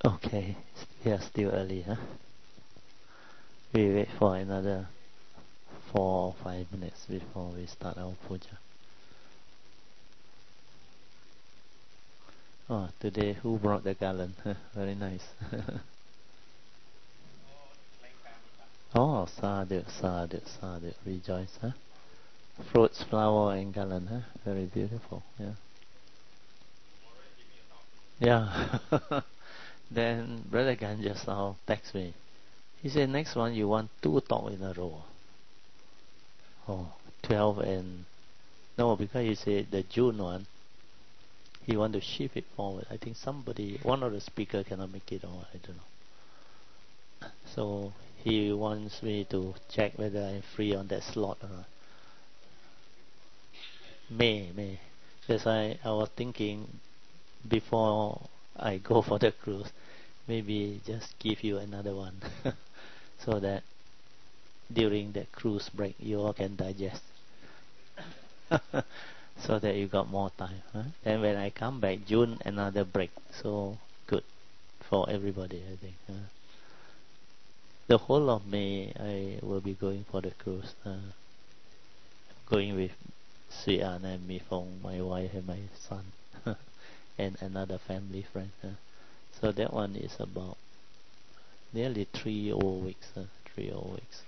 Okay, we are still early, huh? We wait for another 4 or 5 minutes before we start our puja. Oh, today who brought the garland? Very nice. Oh, sadhu, sadhu, sadhu. Rejoice, huh? Fruits, flower, and garland, huh? Very beautiful, yeah. Yeah. Then Brother Gan just now text me. He said, next one you want 2 talk in a row. Oh, 12 and... No, because he said the June one, he want to shift it forward. I think one of the speaker cannot make it, or I don't know. So he wants me to check whether I'm free on that slot or not. May. Because I was thinking before I go for the cruise, maybe just give you another one, so that during the cruise break you all can digest. So that you got more time. Huh? Then when I come back, June, another break. So good for everybody, I think. The whole of May, I will be going for the cruise. Going with Sui An and Mi Fong, my wife and my son, and another family friend. So that one is about nearly 3 whole weeks. 3 whole weeks.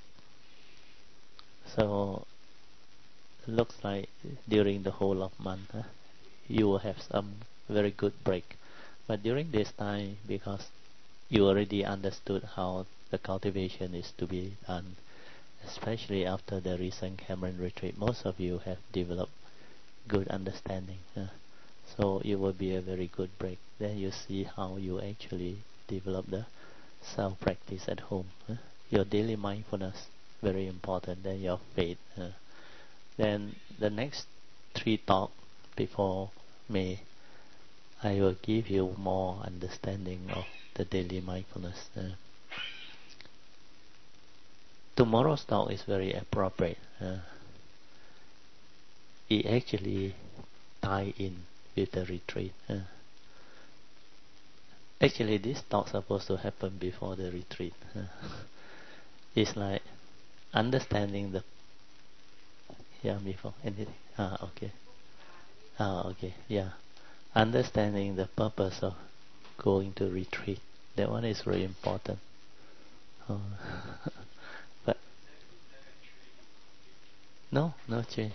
So looks like during the whole of month, you will have some very good break. But during this time, because you already understood how the cultivation is to be done, especially after the recent Cameron retreat, most of you have developed good understanding. So it will be a very good break. Then you see how you actually develop the self-practice at home. Your daily mindfulness, very important. Then your faith. Then the next 3 talk before May, I will give you more understanding of the daily mindfulness. Tomorrow's talk is very appropriate. It actually tie in with the retreat. Actually, this talk supposed to happen before the retreat. It's like understanding the... Yeah, before anything. Okay. Okay, yeah. Understanding the purpose of going to retreat. That one is very important. But no change.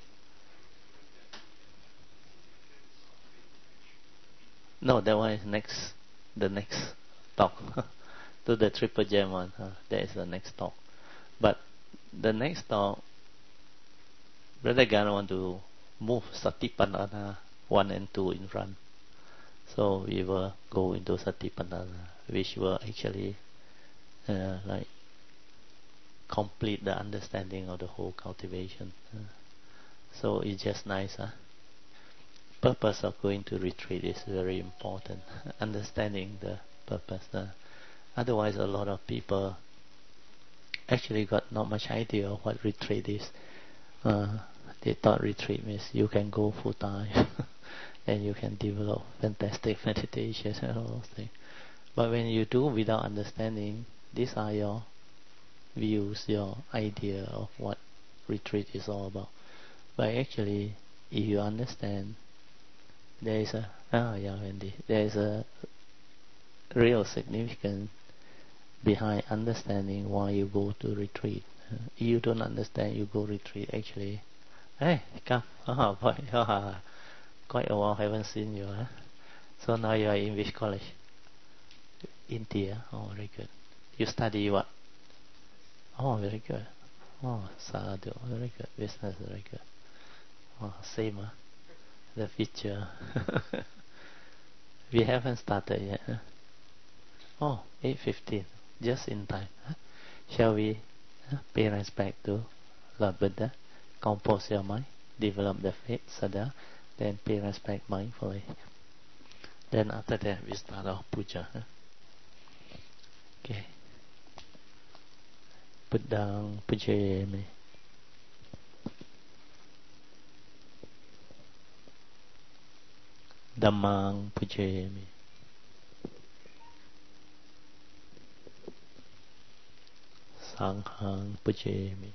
No, that one is the next talk. To the Triple Gem one. That is the next talk. But the next talk, Brother Gan want to move Satipatthana 1 and 2 in front. So we will go into Satipatthana, which will actually like complete the understanding of the whole cultivation. So it's just nice. Purpose of going to retreat is very important. Understanding the purpose. Otherwise, a lot of people actually got not much idea of what retreat is. They thought retreat means you can go full time and you can develop fantastic meditations and all those things. But when you do without understanding, these are your views, your idea of what retreat is all about. But actually, if you understand, there is a real significance behind understanding why you go to retreat. If you don't understand, you go retreat, actually, hey, come, boy, quite a while haven't seen you. So now you are in which college? India. Oh, very good. You study what? Oh, very good. Oh, sadhu, very good. Business, very good. Oh, same, the future. We haven't started yet. Oh, 8:15, just in time. Shall we pay respect to Lord Buddha, compose your mind, develop the faith, sada, then pay respect mindfully. Then after that we start our puja. Okay. Buddhang pujayami. Dhammang pujayami. Sanghang Pujami.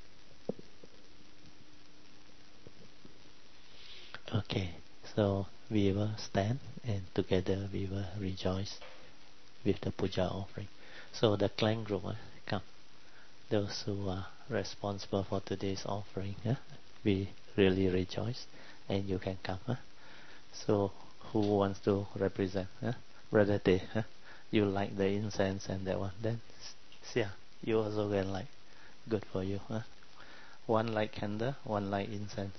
Okay, so we will stand and together we will rejoice with the puja offering. So the clan group, come. Those who are responsible for today's offering, we really rejoice, and you can come. So who wants to represent? Brother Te, you like the incense and that one, then yeah, you also can like. Good for you. One light candle, one light incense.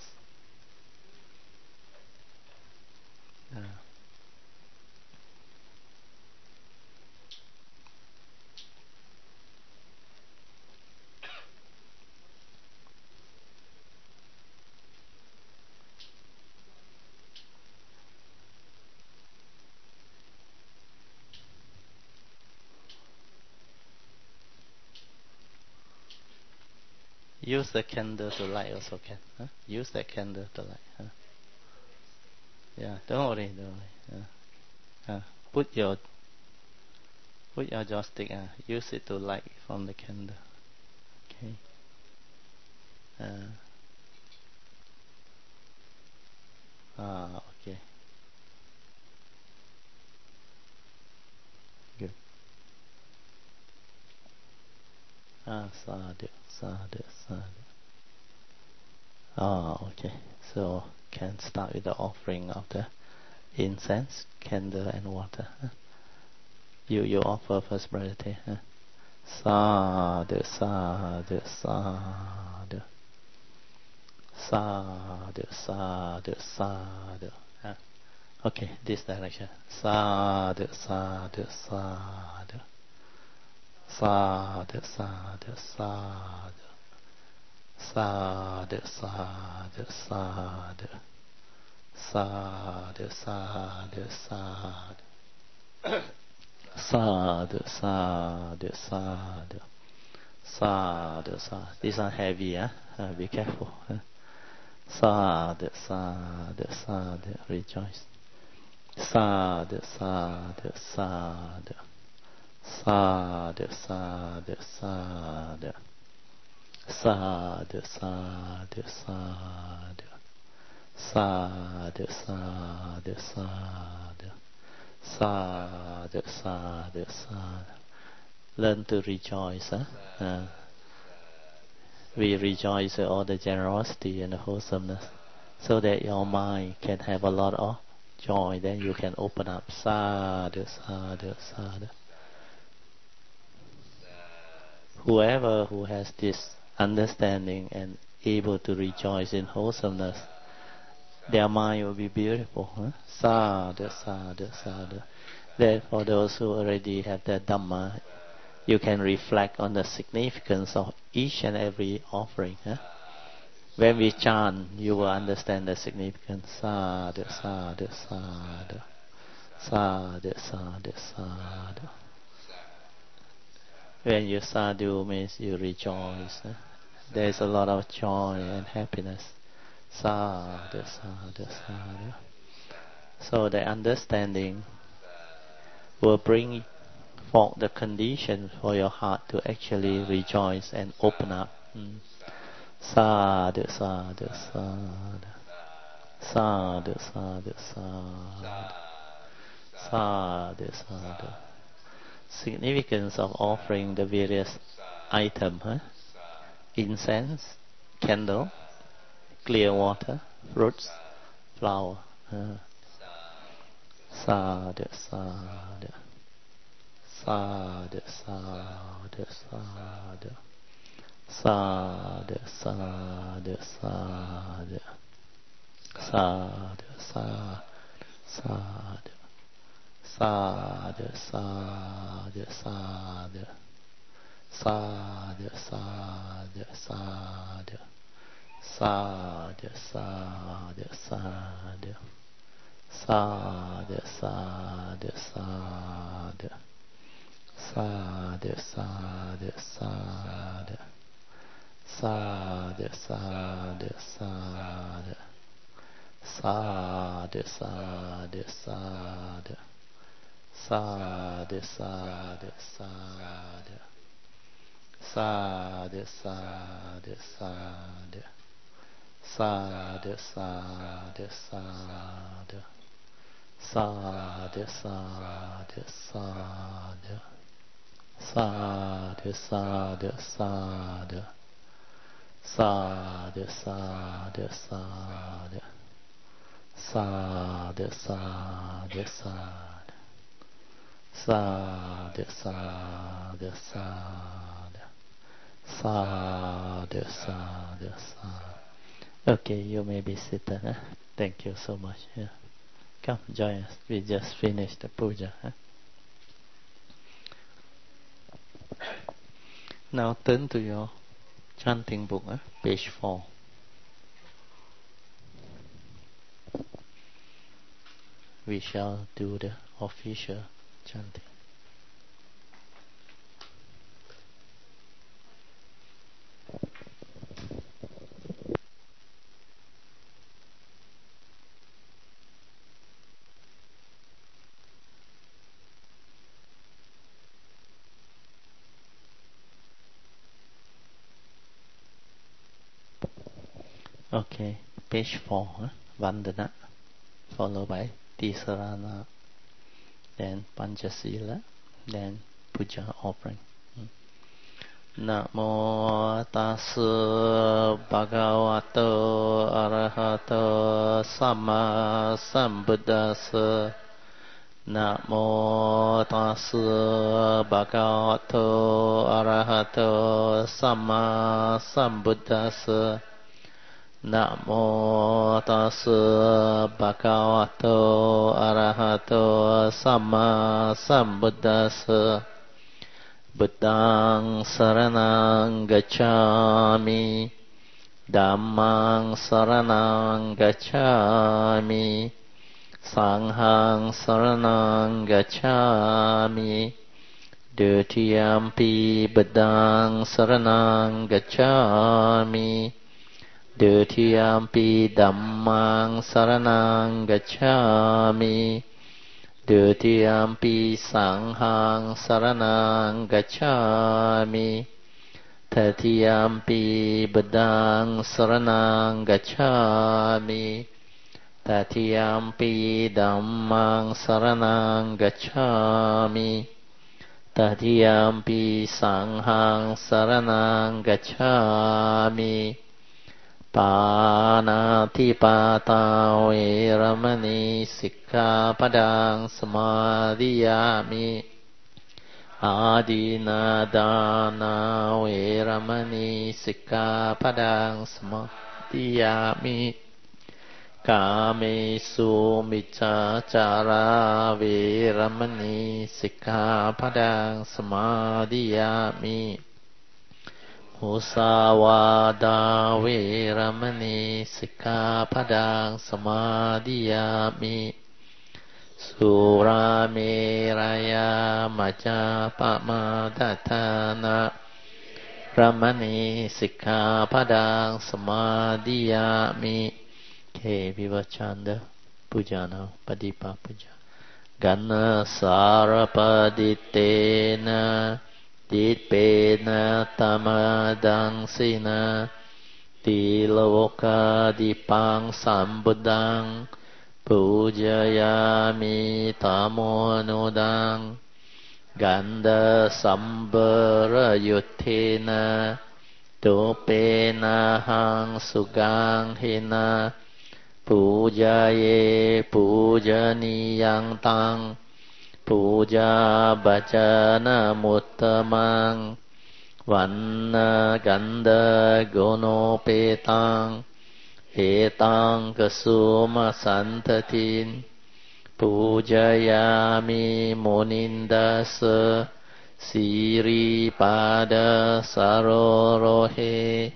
Use the candle to light also can. Use that candle to light. Yeah, don't worry, don't worry. Put your joystick. Use it to light from the candle. Okay. Okay. Good. Sadhu, sadhu, sadhu. Okay. So can start with the offering of the incense, candle, and water. You offer first, Brother Te. Sadhu, sadhu, sadhu. Sadhu, sadhu, sadhu. Okay, this direction. Sadhu, sadhu, sadhu. Sadhu, sadhu, sadhu. Sadhu, sadhu, sadhu. Sadhu, sadhu, sadhu. Sadhu, sadhu, sadhu. Sadhu, sadhu. These are heavy, be careful. Sadhu, sadhu, sadhu. Rejoice. Sadhu, sadhu, sadhu. Sadhu, sadhu, sadhu. Sadhu, sadhu, sadhu. Sadhu, sadhu, sadhu. Sadhu, sadhu, sadhu. Learn to rejoice. We rejoice at all the generosity and the wholesomeness, so that your mind can have a lot of joy. Then you can open up. Sadhu, sadhu, sadhu. Whoever who has this understanding and able to rejoice in wholesomeness, their mind will be beautiful. Sadhu, sadhu, sadhu. Therefore, those who already have the Dhamma, you can reflect on the significance of each and every offering. When we chant, you will understand the significance. Sadhu, sadhu, sadhu. Sadhu, sadhu, sadhu. When you sadhu means you rejoice. There is a lot of joy and happiness. Sadhu, sadhu, sadhu. So the understanding will bring forth the condition for your heart to actually rejoice and open up. Sadhu, sadhu, sadhu. Sadhu, sadhu, sadhu. Sadhu, sadhu. Significance of offering the various items. Incense, candle, clear water, fruits, flower. Sadhu, sadhu. Sadhu, sadhu, sadhu. Sadhu, sadhu, sadhu. Sadhu, sadhu, sadhu. Sadhu, sadhu, sadhu. Sadhu, sadhu, sadhu. Sadhu, sadhu, sadhu. Sadhu, sadhu, sadhu. Sadhu, sadhu, sadhu. Sadhu, sadhu, sadhu. Sadhu, sadhu, sadhu. Sadhu, sadhu, sadhu. Sadhu, sadhu, sadhu. Sadhu, sadhu, sadhu. Sadhu, sadhu, sadhu. Sadhu, sadhu, sadhu. Sadhu, sadhu, sadhu. Sadhu, sadhu, sadhu. Sadhu, sadhu, sadhu. Sadhu, sadhu, sadhu. Okay, you may be seated. Huh? Thank you so much. Yeah. Come, join us. We just finished the puja. Huh? Now turn to your chanting book, page 4. We shall do the official chanting. Okay, page 4, Vandana, followed by Tisarana, then Panchasila, then Puja offering. Namo tassa bhagavato arahato samma sambuddhassa. Namo tassa bhagavato arahato samma sambuddhassa. Namo tassa bhagavato arahato samma sambuddhassa. Buddhaṃ saranang gacchāmi, Dhammāṃ saranang gacchāmi, Sanghaṃ saranang gacchāmi, Dutiyampi Buddhaṃ saranang gacchāmi, Dutiyampi Dhammāṃ saranang gacchāmi, Dutiyampi Sanghaṃ saranang gacchāmi, Tatiyampi Buddhaṃ saranang gacchāmi, Tatiyampi Dhammāṃ saranang gacchāmi, Tatiyampi Sanghaṃ saranang gacchāmi. Pānātipātā veramani sikkhapadang samadhiyāmi. Ādinādāna veramani sikkhapadang samadhiyāmi. Kāmesu miccacara veramani sikkhapadang samadhiyāmi. Musāvādā veramani sikkhapadang samadhiyāmi. Surameraya majjapamadatthana ramani sikkhapadang samadhiyāmi. Okay, we will chant the puja now, Padipa puja. Ganna sarapaditena Ditpena tamadangsina Tiloka dipang sambuddhang Pujayami tamonodang Ganda sambara yuttena Topena hang sugang hina Pujaye pujaniyang tang Puja bacana muttamang Vanna ganda gunopetang Etang kasuma santatin Pujayami munindasa Siri pada sarorohe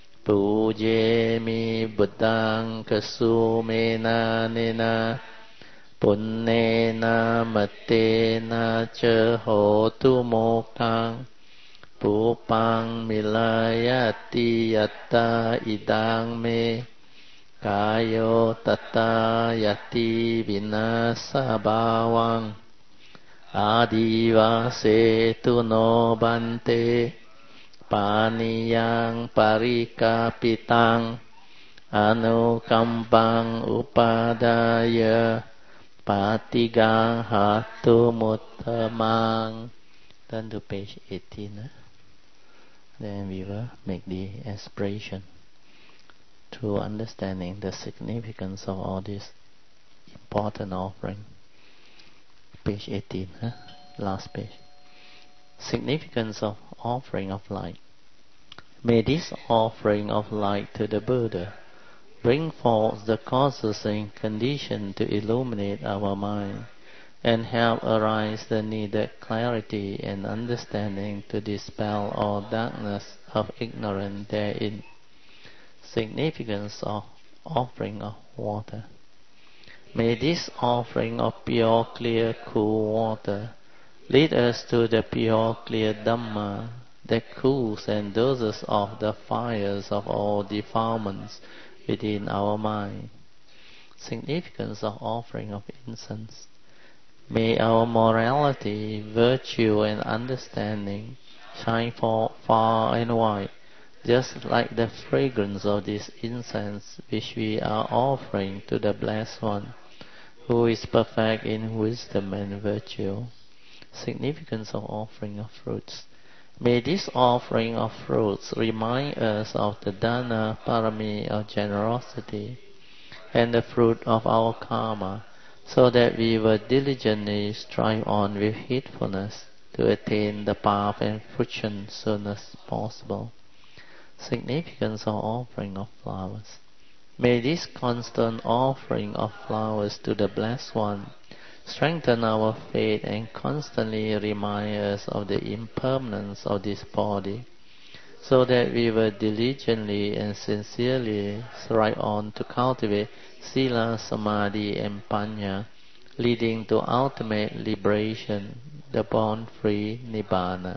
Pujemi buddhang kasumena nena Punnena matena ca hotu mokkhaṃ Pupang milayati yatta idang me Kayo tata yati vinasa bhavang Adivase tu no bante ปานิยังปาริกาปิตังอนุกัมปังอุปาดายะปาติกังหัตตุมุตตมัง Turn to page 18. Then we will make the aspiration through understanding the significance of all this important offering. Page 18, last page. Significance of offering of light. May this offering of light to the Buddha bring forth the causes and conditions to illuminate our mind and help arise the needed clarity and understanding to dispel all darkness of ignorance therein. Significance of offering of water. May this offering of pure, clear, cool water lead us to the pure, clear Dhamma that cools and doses off the fires of all defilements within our mind. Significance of offering of incense. May our morality, virtue, and understanding shine forth far and wide, just like the fragrance of this incense which we are offering to the Blessed One, who is perfect in wisdom and virtue. Significance of offering of fruits. May this offering of fruits remind us of the dana parami of generosity and the fruit of our karma, so that we will diligently strive on with heedfulness to attain the path and fruition soon as possible. Significance of offering of flowers. May this constant offering of flowers to the Blessed One strengthen our faith and constantly remind us of the impermanence of this body, so that we will diligently and sincerely strive on to cultivate Sila, Samadhi, and Panya, leading to ultimate liberation, the born-free Nibbana.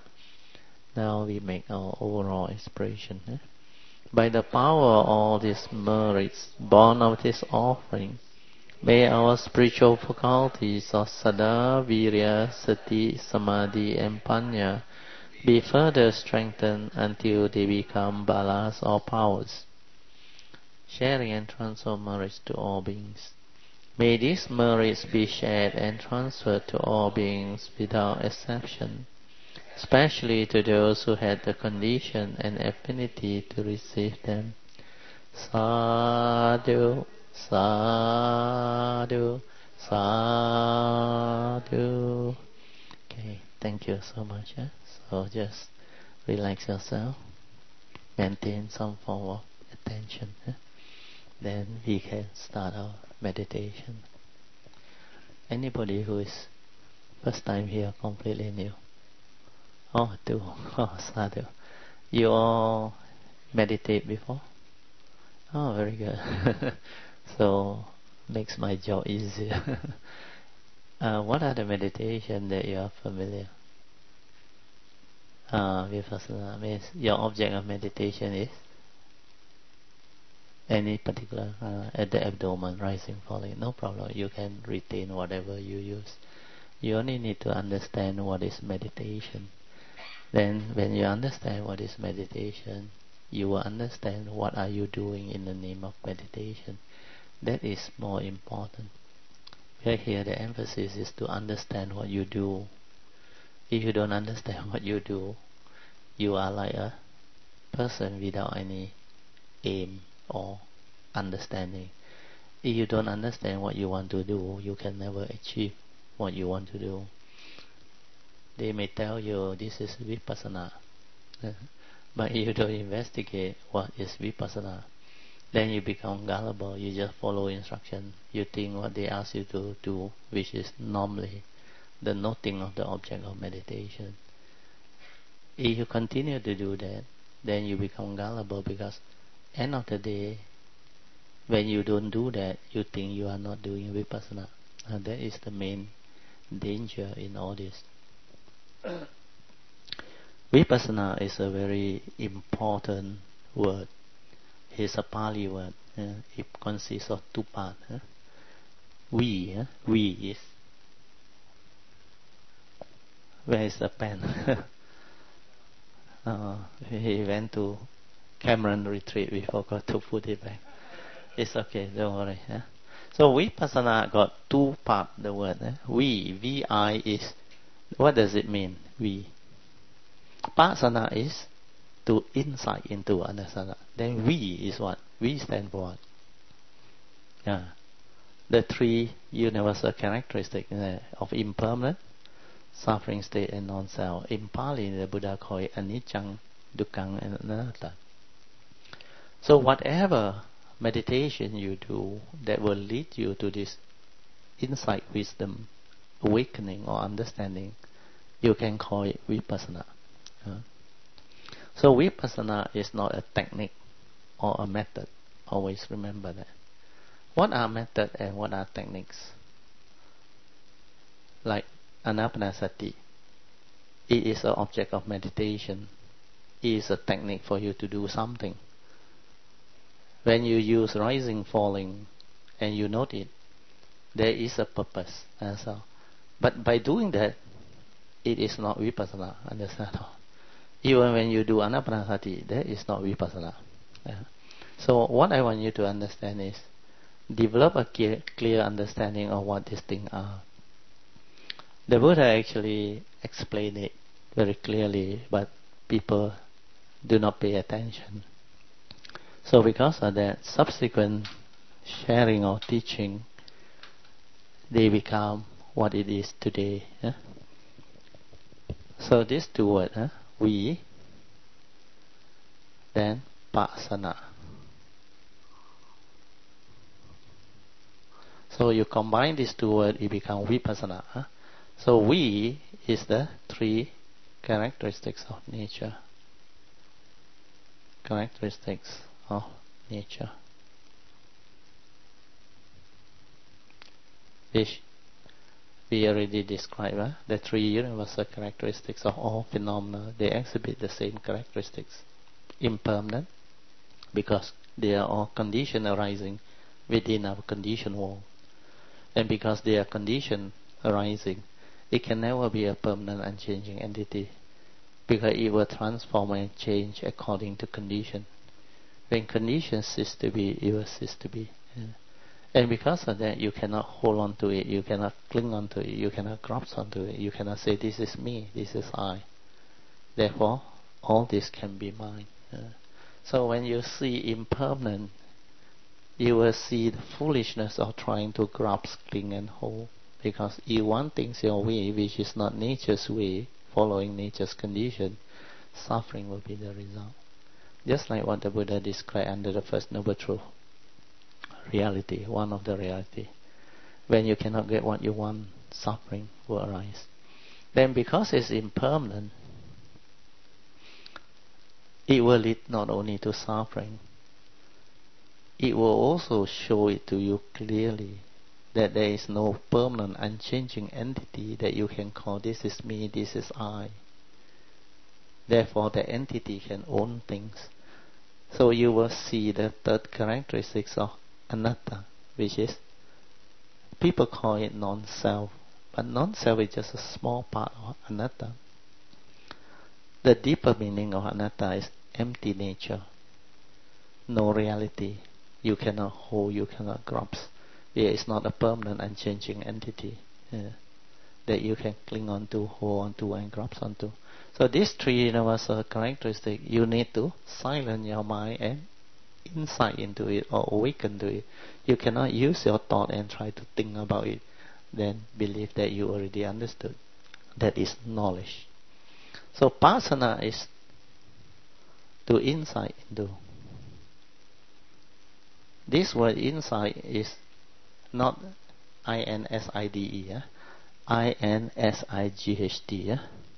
Now we make our overall expression. By the power of all these merits born of this offering, may our spiritual faculties of Saddha, Virya, Sati, Samadhi, and Panya be further strengthened until they become balas or powers, sharing and transfer merits to all beings. May these merits be shared and transferred to all beings without exception, especially to those who had the condition and affinity to receive them. Sadhu, sadhu, sadhu. Okay, thank you so much. So just relax yourself, maintain some form of attention. Then we can start our meditation. Anybody who is first time here, completely new? Oh, two. Oh, sadhu. You all meditate before? Oh, very good. So makes my job easier. What are the meditation that you are familiar? Vipassana means your object of meditation is any particular at the abdomen, rising, falling. No problem. You can retain whatever you use. You only need to understand what is meditation. Then when you understand what is meditation, you will understand what are you doing in the name of meditation. That is more important. Here the emphasis is to understand what you do. If you don't understand what you do, you are like a person without any aim or understanding. If you don't understand what you want to do, you can never achieve what you want to do. They may tell you this is vipassana, but if you don't investigate what is vipassana, then you become gullible. You just follow instruction. You think what they ask you to do, which is normally the noting of the object of meditation. If you continue to do that, then you become gullible, because end of the day, when you don't do that, you think you are not doing vipassana. And that is the main danger in all this. Vipassana is a very important word. It's a Pali word. It consists of two parts. We is. Where is the pen? He went to Cameron retreat. We forgot to put it back. It's okay. Don't worry. Yeah? So vipassana got two parts. The word vi is what does it mean? Vi. Pasana is to insight into understanding. Then vi is what? Vi stand for what? Yeah. The three universal characteristics of impermanent, suffering state, and non-self. In Pali, the Buddha called it anicca, dukkha, and anatta. So whatever meditation you do that will lead you to this insight, wisdom, awakening or understanding, you can call it vipassana. So vipassana is not a technique or a method. Always remember that. What are methods and what are techniques? Like anapanasati, it is an object of meditation. It is a technique for you to do something. When you use rising, falling, and you note it, there is a purpose as well. But by doing that, it is not vipassana. Understand? Even when you do anapanasati, that is not vipassana. So what I want you to understand is, develop a clear understanding of what these things are. The Buddha actually explained it very clearly, but people do not pay attention. So because of that, subsequent sharing or teaching, they become what it is today. So these two words, vi, then pasana. So you combine these two words, it becomes vipassana. So vi is the three characteristics of nature. Characteristics of nature, which we already described. The three universal characteristics of all phenomena, they exhibit the same characteristics. Impermanent, because they are all conditions arising within our conditioned world. And because they are conditions arising, it can never be a permanent unchanging entity, because it will transform and change according to condition. When conditions cease to be, it will cease to be. And because of that, you cannot hold on to it, you cannot cling on to it, you cannot grasp onto it, you cannot say, this is me, this is I. Therefore, all this can be mine. So when you see impermanent, you will see the foolishness of trying to grasp, cling and hold. Because you want things your way, which is not nature's way, following nature's condition, suffering will be the result. Just like what the Buddha described under the First Noble Truth. Reality, one of the reality. When you cannot get what you want, suffering will arise. Then because it's impermanent, it will lead not only to suffering, it will also show it to you clearly that there is no permanent, unchanging entity that you can call, this is me, this is I. Therefore, the entity can own things. So you will see the third characteristics of anatta, which is, people call it non-self, but non-self is just a small part of anatta. The deeper meaning of anatta is empty nature, no reality. You cannot hold, you cannot grasp. It is not a permanent, unchanging entity that you can cling on to, hold on to, and grasp onto. So these three universal characteristics, you need to silence your mind and insight into it or awaken to it. You cannot use your thought and try to think about it, then believe that you already understood. That is knowledge. So pasana is to insight into. This word insight is not I-N-S-I-D-E, I-N-S-I-G-H-T,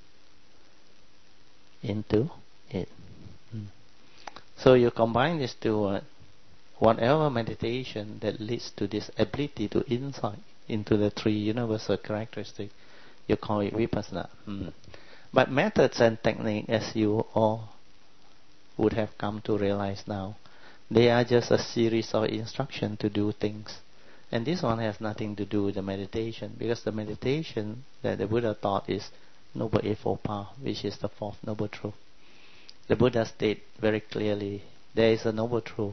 into it. So you combine these two words, whatever meditation that leads to this ability to insight into the three universal characteristics, you call it vipassana. But methods and technique, as you all would have come to realize now, they are just a series of instructions to do things. And this one has nothing to do with the meditation, because the meditation that the Buddha taught is Noble Eightfold Path, which is the fourth Noble Truth. The Buddha stated very clearly, there is a noble truth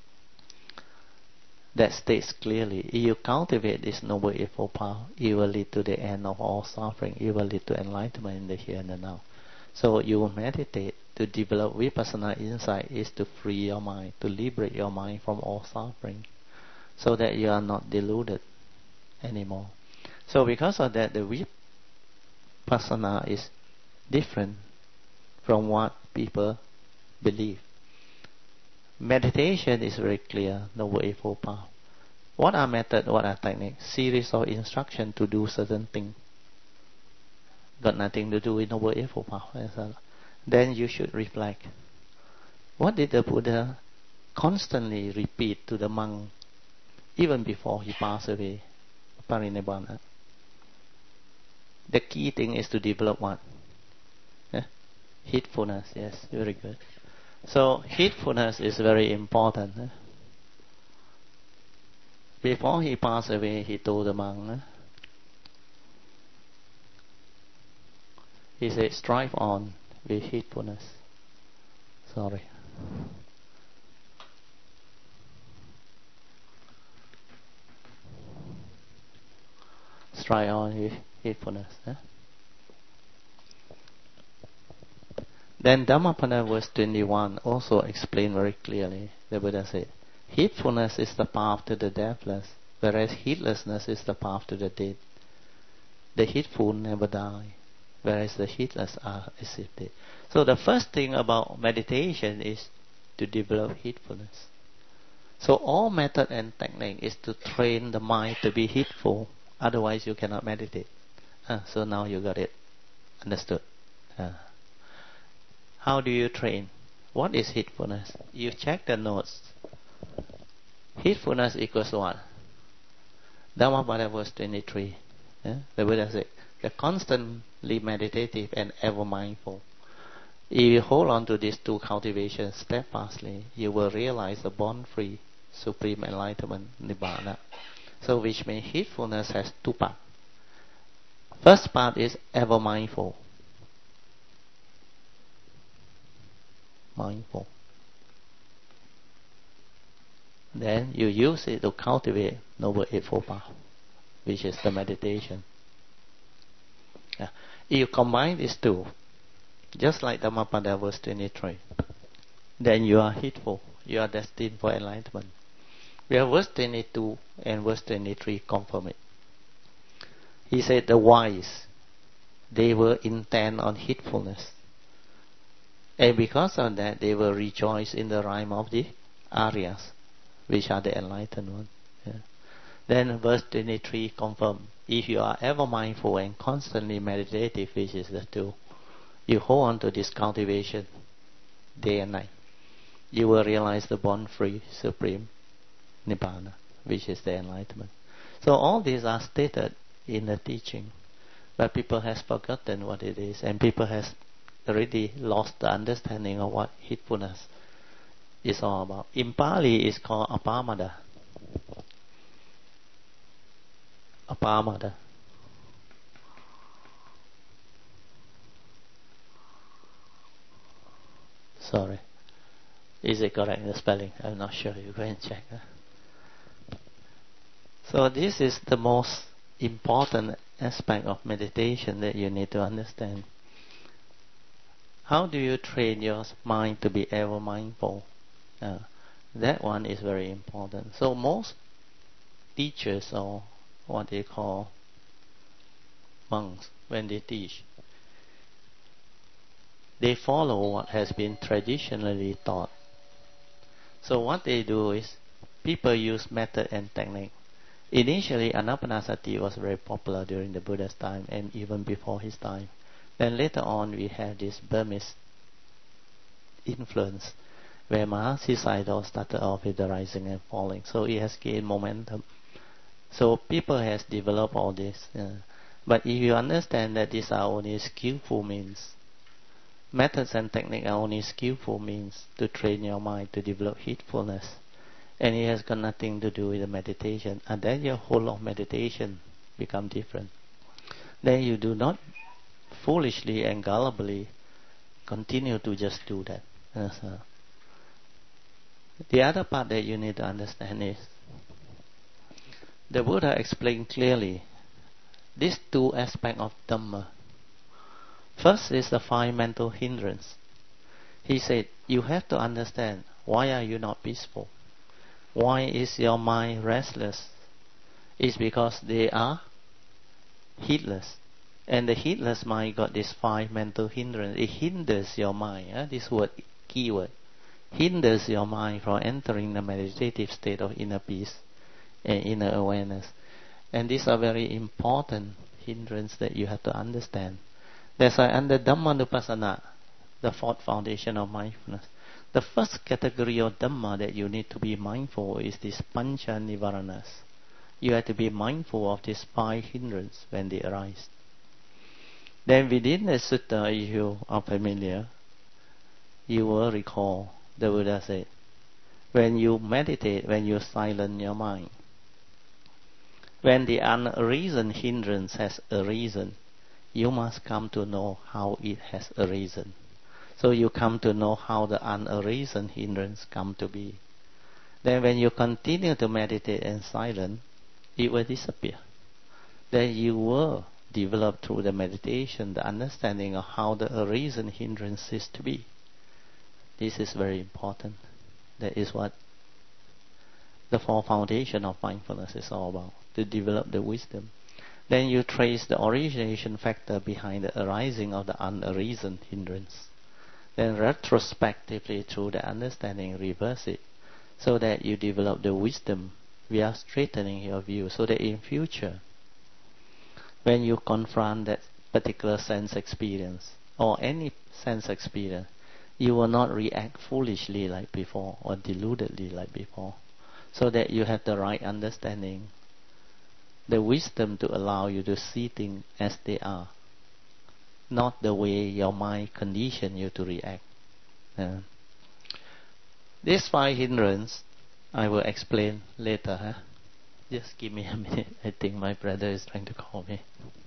that states clearly, if you cultivate this noble eightfold path, it will lead to the end of all suffering. It will lead to enlightenment in the here and the now. So you meditate to develop vipassana insight is to free your mind, to liberate your mind from all suffering, so that you are not deluded anymore. So because of that, the vipassana is different from what people believe. Meditation is very clear, Noble Eightfold Path. What are methods, what are techniques? Series of instruction to do certain things. Got nothing to do with Noble Eightfold Path. Then you should reflect. What did the Buddha constantly repeat to the monk even before he passed away, Parinibbana? The key thing is to develop what? Heedfulness, yes, very good. So heedfulness is very important. Before he passed away, he told the monk, he said, strive on with heedfulness. Sorry. Strive on with heedfulness. Then Dhammapada verse 21 also explained very clearly. The Buddha said, heedfulness is the path to the deathless, whereas heedlessness is the path to the dead. The heedful never die, whereas the heedless are as if dead. So the first thing about meditation is to develop heedfulness. So all method and technique is to train the mind to be heedful. Otherwise you cannot meditate. So now you got it. Understood? How do you train? What is heedfulness? You check the notes. Heedfulness equals what? Dhammapada verse 23. The Buddha said, the constantly meditative and ever mindful. If you hold on to these two cultivations steadfastly, you will realize the born-free, supreme enlightenment, Nibbana. So which means heedfulness has two parts. First part is ever mindful. Mindful. Then you use it to cultivate Noble Eightfold Path, which is the meditation. If you combine these two, just like Dhammapada verse 23, then you are heedful, you are destined for enlightenment. We have verse 22 and verse 23 confirm it. He said the wise, they were intent on heedfulness. And because of that, they will rejoice in the rhyme of the Aryas, which are the enlightened ones. Then verse 23 confirms, if you are ever mindful and constantly meditative, which is the two, you hold on to this cultivation day and night, you will realize the born-free, supreme Nibbana, which is the enlightenment. So all these are stated in the teaching, but people has forgotten what it is, and people has already lost the understanding of what heedfulness is all about. In Pali, it's called apamada. Apamada. Sorry. Is it correct, the spelling? I'm not sure. You go and check. So this is the most important aspect of meditation that you need to understand. How do you train your mind to be ever mindful? That one is very important. So most teachers, or what they call monks, when they teach, they follow what has been traditionally taught. So what they do is, people use method and technique. Initially, Anapanasati was very popular during the Buddha's time and even before his time. Then later on, we have this Burmese influence, where Mahasi Sayadaw started off with the rising and falling. So it has gained momentum. So people has developed all this. But if you understand that these are only skillful means, methods and technique are only skillful means to train your mind to develop heedfulness, and it has got nothing to do with the meditation, and then your whole of meditation become different. Then you do not foolishly and gullibly continue to just do that. The other part that you need to understand is the Buddha explained clearly these two aspects of Dhamma. First is the five mental hindrance. He said, you have to understand, why are you not peaceful? Why is your mind restless? It's because they are heedless. And the heedless mind got these five mental hindrance. It hinders your mind. This word, keyword. Hinders your mind from entering the meditative state of inner peace and inner awareness. And these are very important hindrance that you have to understand. That's why under Dhammanupassana, the fourth foundation of mindfulness, the first category of Dhamma that you need to be mindful is this Pancha Nivaranas. You have to be mindful of these five hindrances when they arise. Then within the sutta, if you are familiar, you will recall the Buddha said, when you meditate, when you silence your mind, when the unreasoned hindrance has a reason, you must come to know how it has a reason. So you come to know how the unreasoned hindrance come to be. Then when you continue to meditate in silence, it will disappear. Then you will develop through the meditation the understanding of how the unreasoned hindrance is to be. This is very important. That is what the four foundation of mindfulness is all about, to develop the wisdom. Then you trace the origination factor behind the arising of the unreasoned hindrance. Then retrospectively through the understanding reverse it, so that you develop the wisdom via straightening your view, so that in future, when you confront that particular sense experience or any sense experience, you will not react foolishly like before or deludedly like before, so that you have the right understanding, the wisdom to allow you to see things as they are, not the way your mind condition you to react. These five hindrances I will explain later. Just give me a minute. I think my brother is trying to call me.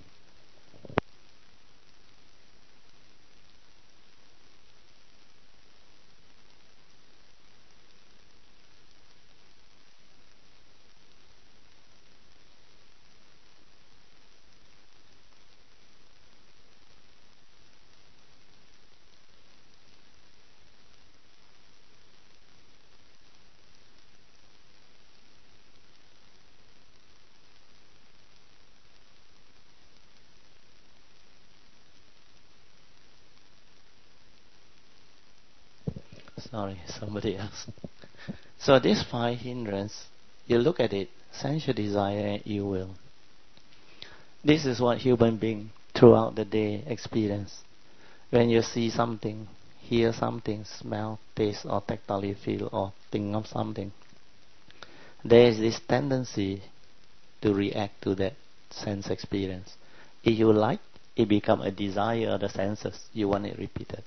Sorry, somebody else. So these five hindrances, you look at it, sensual desire and ill will. This is what human beings throughout the day experience. When you see something, hear something, smell, taste or tactile feel or think of something, there is this tendency to react to that sense experience. If you like, it becomes a desire of the senses. You want it repeated.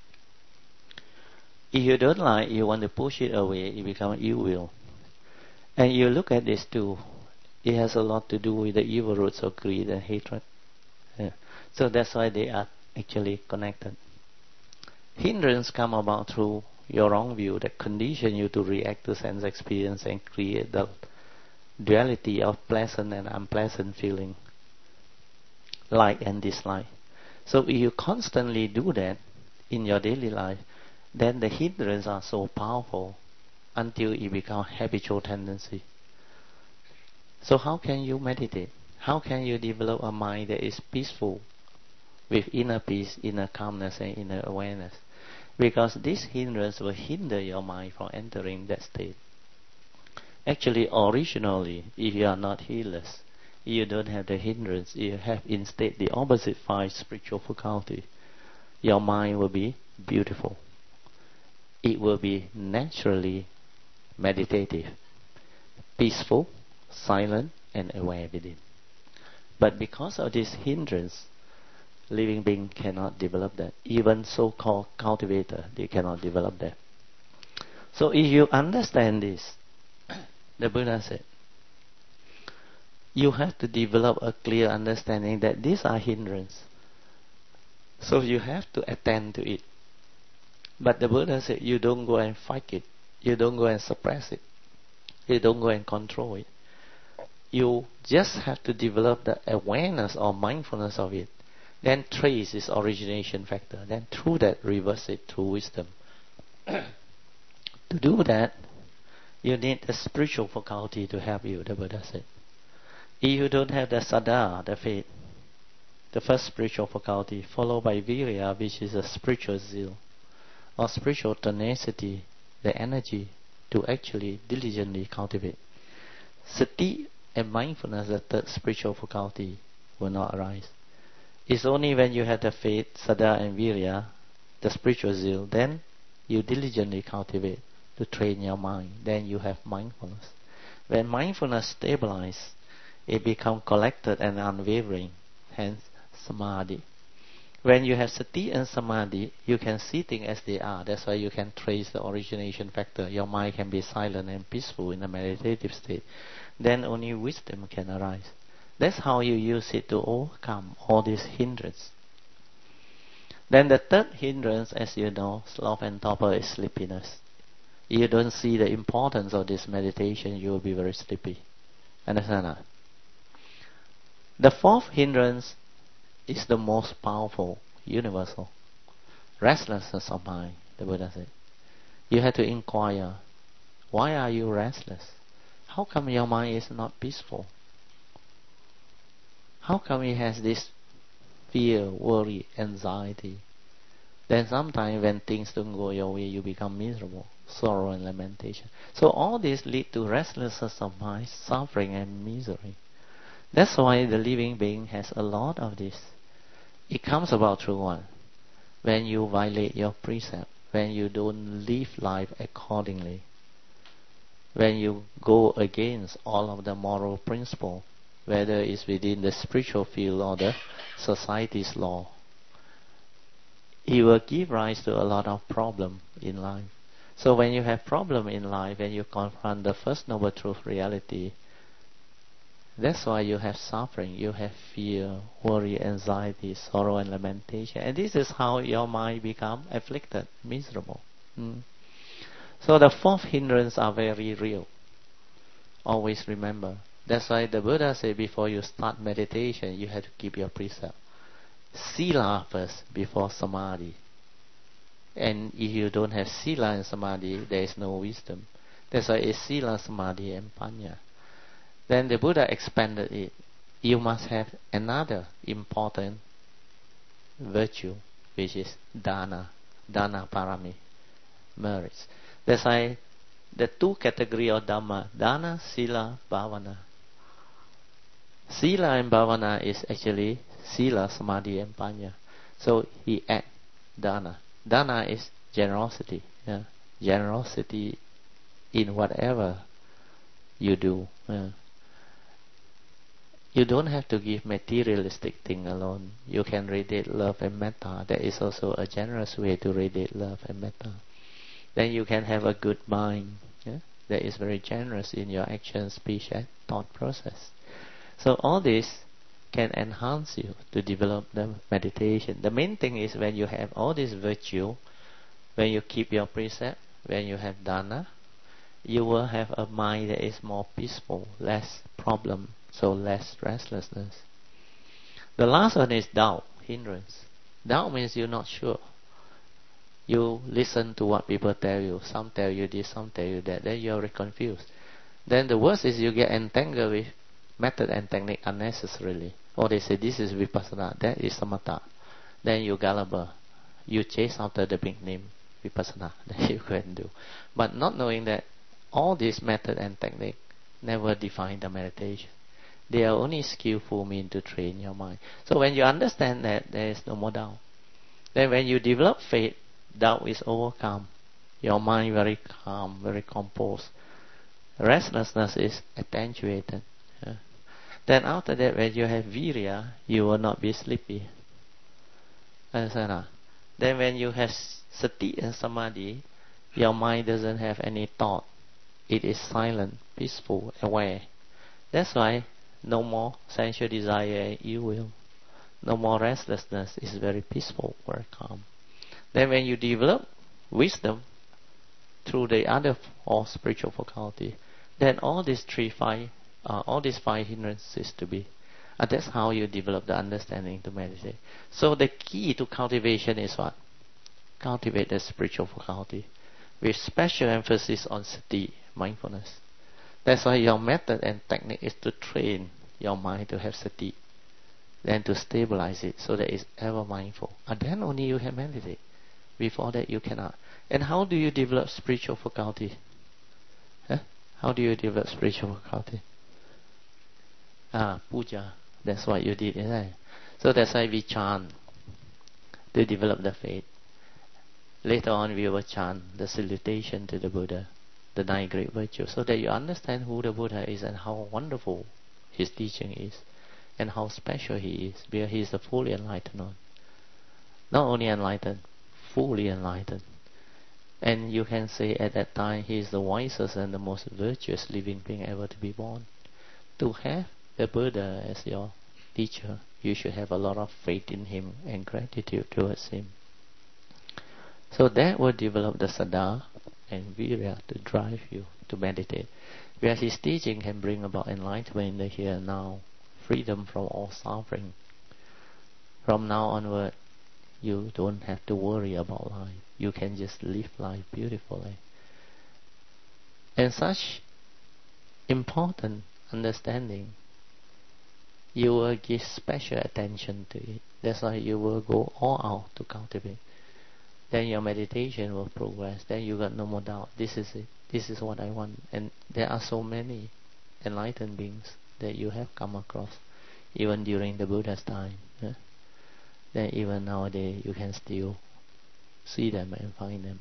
If you don't like, you want to push it away, it becomes ill will. And you look at this too, it has a lot to do with the evil roots of greed and hatred. So that's why they are actually connected. Hindrance come about through your wrong view that condition you to react to sense experience and create the duality of pleasant and unpleasant feeling, like and dislike. So if you constantly do that in your daily life, then the hindrances are so powerful until it becomes habitual tendency. So how can you meditate? How can you develop a mind that is peaceful with inner peace, inner calmness and inner awareness? Because this hindrance will hinder your mind from entering that state. Actually, originally, if you are not heedless, you don't have the hindrance, you have instead the opposite five spiritual faculty. Your mind will be beautiful. It will be naturally meditative, peaceful, silent and aware within. But because of this hindrance, living being cannot develop that. Even so-called cultivator, they cannot develop that. So if you understand this, the Buddha said, you have to develop a clear understanding that these are hindrances. So you have to attend to it. But the Buddha said, you don't go and fight it. You don't go and suppress it. You don't go and control it. You just have to develop the awareness or mindfulness of it. Then trace its origination factor. Then through that, reverse it through wisdom. To do that, you need a spiritual faculty to help you, the Buddha said. If you don't have the saddha, the faith, the first spiritual faculty, followed by virya, which is a spiritual zeal, or spiritual tenacity, the energy to actually diligently cultivate. Sati and mindfulness, the third spiritual faculty, will not arise. It's only when you have the faith, saddha and virya, the spiritual zeal, then you diligently cultivate to train your mind. Then you have mindfulness. When mindfulness stabilizes, it becomes collected and unwavering, hence samadhi. When you have sati and samadhi, you can see things as they are. That's why you can trace the origination factor. Your mind can be silent and peaceful in a meditative state. Then only wisdom can arise. That's how you use it to overcome all these hindrances. Then the third hindrance, as you know, sloth and torpor, is sleepiness. If you don't see the importance of this meditation, you will be very sleepy. Understand that? The fourth hindrance is the most powerful, universal. Restlessness of mind, the Buddha said. You have to inquire, why are you restless? How come your mind is not peaceful? How come it has this fear, worry, anxiety? Then sometimes when things don't go your way, you become miserable, sorrow and lamentation. So all this lead to restlessness of mind, suffering and misery. That's why the living being has a lot of this. It comes about through one. When you violate your precept, when you don't live life accordingly, when you go against all of the moral principle, whether it's within the spiritual field or the society's law, it will give rise to a lot of problem in life. So when you have problem in life, when you confront the first noble truth reality, that's why you have suffering, you have fear, worry, anxiety, sorrow and lamentation. And this is how your mind becomes afflicted, miserable. So the fourth hindrance are very real. Always remember. That's why the Buddha said before you start meditation, you have to keep your precept. Sila first before samadhi. And if you don't have sila and samadhi, there is no wisdom. That's why it's sila, samadhi and panya. Then the Buddha expanded it. You must have another important virtue, which is dana, dana parami, merits. That's why the two categories of Dhamma, dana, sila, bhavana. Sila and bhavana is actually sila, samadhi and panya. So he add dana. Dana is generosity. Yeah? Generosity in whatever you do. Yeah? You don't have to give materialistic thing alone. You can radiate love and metta. That is also a generous way to radiate love and metta. Then you can have a good mind. Yeah? That is very generous in your action, speech and thought process. So all this can enhance you to develop the meditation. The main thing is when you have all this virtue, when you keep your precept, when you have dana, you will have a mind that is more peaceful, less problem, so less restlessness. The last one is doubt, hindrance. Doubt means you're not sure. You listen to what people tell you. Some tell you this, some tell you that. Then you're confused. Then the worst is you get entangled with method and technique unnecessarily. Or they say this is vipassana, that is samatha. Then you gullible. You chase after the big name vipassana that you can do. But not knowing that all this method and technique never define the meditation. They are only skillful means to train your mind. So when you understand that, there is no more doubt. Then when you develop faith, doubt is overcome. Your mind very calm, very composed. Restlessness is attenuated. Yeah. Then after that, when you have virya, you will not be sleepy. Understand? Then when you have sati and samadhi, your mind doesn't have any thought. It is silent, peaceful, aware. That's why no more sensual desire and ill will. No more restlessness. It's very peaceful, very calm. Then when you develop wisdom through the other four spiritual faculty, then all these five hindrances to be. That's how you develop the understanding to meditate. So the key to cultivation is what? Cultivate the spiritual faculty with special emphasis on sati, mindfulness. That's why your method and technique is to train your mind to have sati, then to stabilize it so that it's ever mindful. And then only you can meditate. Before that you cannot. And how do you develop spiritual faculty? How do you develop spiritual faculty? Puja. That's what you did, isn't it? So that's why we chant to develop the faith. Later on we will chant the salutation to the Buddha, the 9 great virtues, so that you understand who the Buddha is and how wonderful his teaching is and how special he is, because he is the fully enlightened one. Not only enlightened, fully enlightened. And you can say at that time he is the wisest and the most virtuous living being ever to be born. To have the Buddha as your teacher, you should have a lot of faith in him and gratitude towards him. So that will develop the saddha and virya to drive you to meditate. Where his teaching can bring about enlightenment in the here and now, freedom from all suffering. From now onward, you don't have to worry about life. You can just live life beautifully. And such important understanding, you will give special attention to it. That's why you will go all out to cultivate. Then your meditation will progress. Then you got no more doubt. This is it. This is what I want. And there are so many enlightened beings that you have come across, even during the Buddha's time. Then even nowadays you can still see them and find them.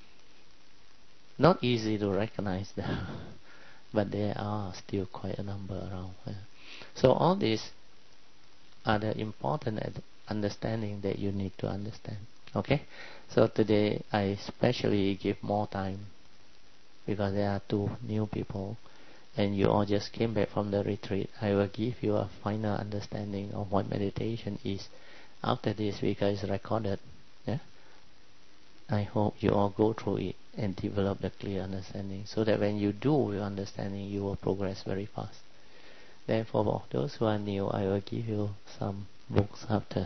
Not easy to recognize them, but there are still quite a number around. So all these are the important understanding that you need to understand. Okay? So today I especially give more time because there are 2 new people and you all just came back from the retreat. I will give you a final understanding of what meditation is after this, because it's recorded. I hope you all go through it and develop the clear understanding, so that when you do your understanding, you will progress very fast. Therefore, for those who are new, I will give you some books after.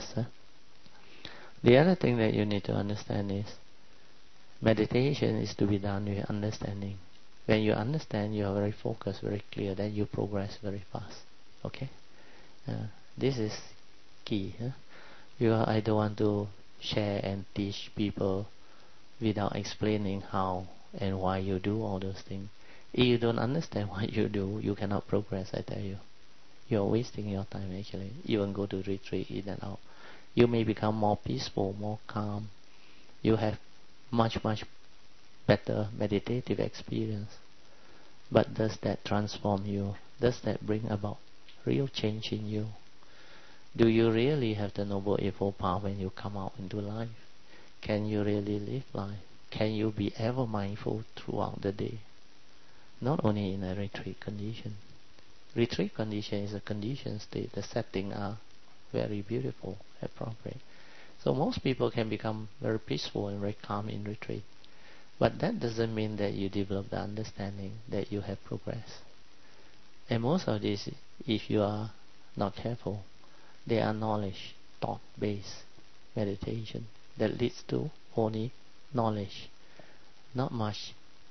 The other thing that you need to understand is meditation is to be done with understanding. When you understand, you are very focused, very clear, then you progress very fast. Okay? This is key. I don't want to share and teach people without explaining how and why you do all those things. If you don't understand what you do, you cannot progress, I tell you. You're wasting your time actually. Even go to retreat in and out. You may become more peaceful, more calm. You have much better meditative experience. But does that transform you? Does that bring about real change in you? Do you really have the Noble Eightfold Path when you come out into life? Can you really live life? Can you be ever mindful throughout the day? Not only in a retreat condition. Retreat condition is a condition state. The settings are very beautiful, appropriate. So most people can become very peaceful and very calm in retreat. But that doesn't mean that you develop the understanding that you have progressed. And most of this, if you are not careful, they are knowledge, thought-based meditation that leads to only knowledge, not much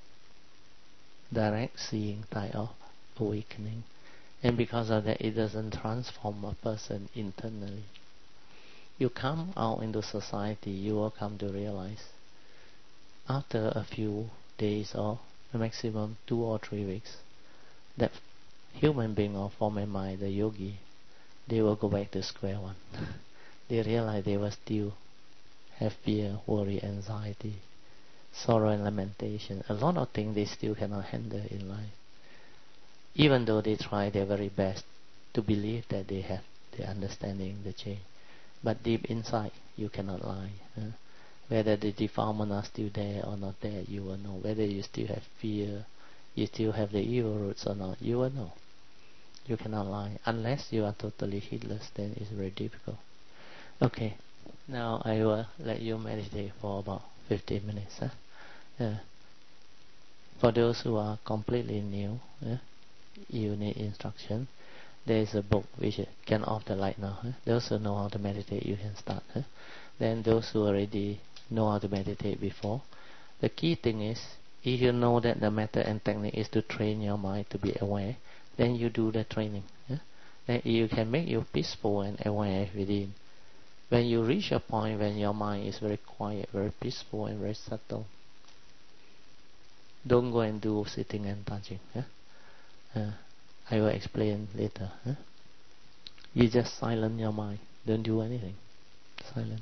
direct seeing type of awakening. And because of that, it doesn't transform a person internally. You come out into society, you will come to realize after a few days or a maximum 2 or 3 weeks, that human being or form and mind, the yogi, they will go back to square one. They realize they will still have fear, worry, anxiety, sorrow and lamentation. A lot of things they still cannot handle in life. Even though they try their very best to believe that they have the understanding, the change. But deep inside, you cannot lie. Whether the defilement are still there or not there, you will know. Whether you still have fear, you still have the evil roots or not, you will know. You cannot lie. Unless you are totally heedless, then it's very difficult. Okay, now I will let you meditate for about 15 minutes. Yeah. For those who are completely new, you need instruction. There is a book which can off the light now. Those who know how to meditate, you can start. Then those who already know how to meditate before, the key thing is, if you know that the method and technique is to train your mind to be aware, then you do the training. Then you can make you peaceful and aware within. When you reach a point when your mind is very quiet, very peaceful and very subtle, don't go and do sitting and touching. I will explain later. You just silence your mind. Don't do anything. Silent.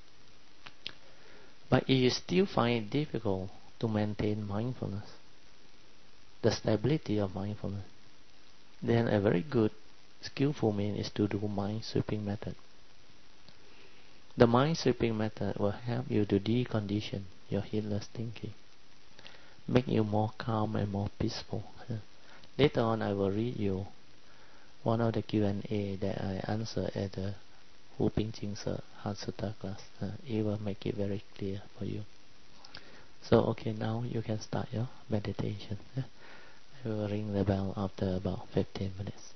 But if you still find it difficult to maintain mindfulness, the stability of mindfulness, then a very good, skillful means is to do mind sweeping method. The mind sweeping method will help you to decondition your heedless thinking, make you more calm and more peaceful. Later on, I will read you one of the Q&A that I answered at the Hu Ping Sir Heart Sutta class. It will make it very clear for you. So, okay, now you can start your meditation. I will ring the bell after about 15 minutes.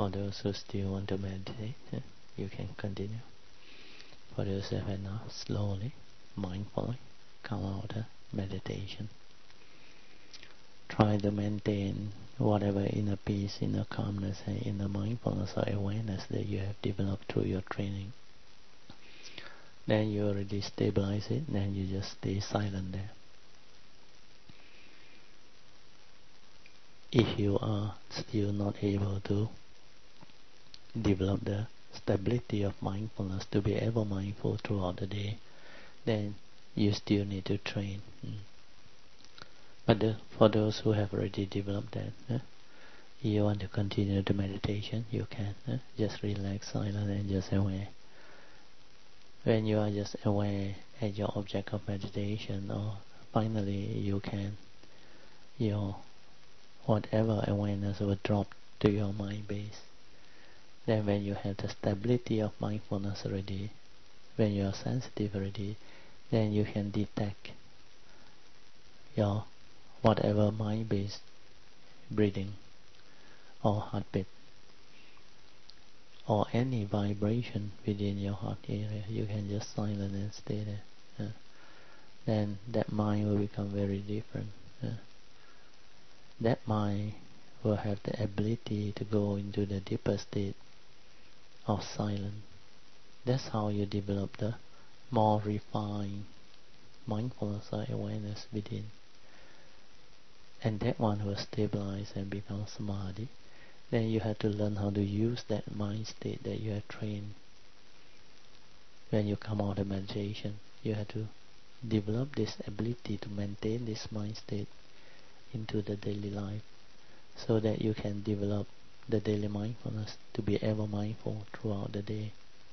For those who still want to meditate, you can continue. For those who have enough, slowly, mindfully come out of meditation. Try to maintain whatever inner peace, inner calmness, and inner mindfulness or awareness that you have developed through your training. Then you already stabilize it, then you just stay silent there. If you are still not able to develop the stability of mindfulness to be ever mindful throughout the day, then you still need to train. But for those who have already developed that, you want to continue the meditation, you can. Just relax, silent, and just aware. When you are just aware at your object of meditation, or finally you can, your whatever awareness will drop to your mind base. Then when you have the stability of mindfulness already, when you are sensitive already, then you can detect your whatever mind-based breathing or heartbeat or any vibration within your heart area. You can just silent and stay there. Then that mind will become very different. That mind will have the ability to go into the deeper state of silence. That's how you develop the more refined mindfulness or awareness within. And that one will stabilize and become samadhi. Then you have to learn how to use that mind state that you have trained. When you come out of meditation, you have to develop this ability to maintain this mind state into the daily life, so that you can develop the daily mindfulness to be ever mindful throughout the day.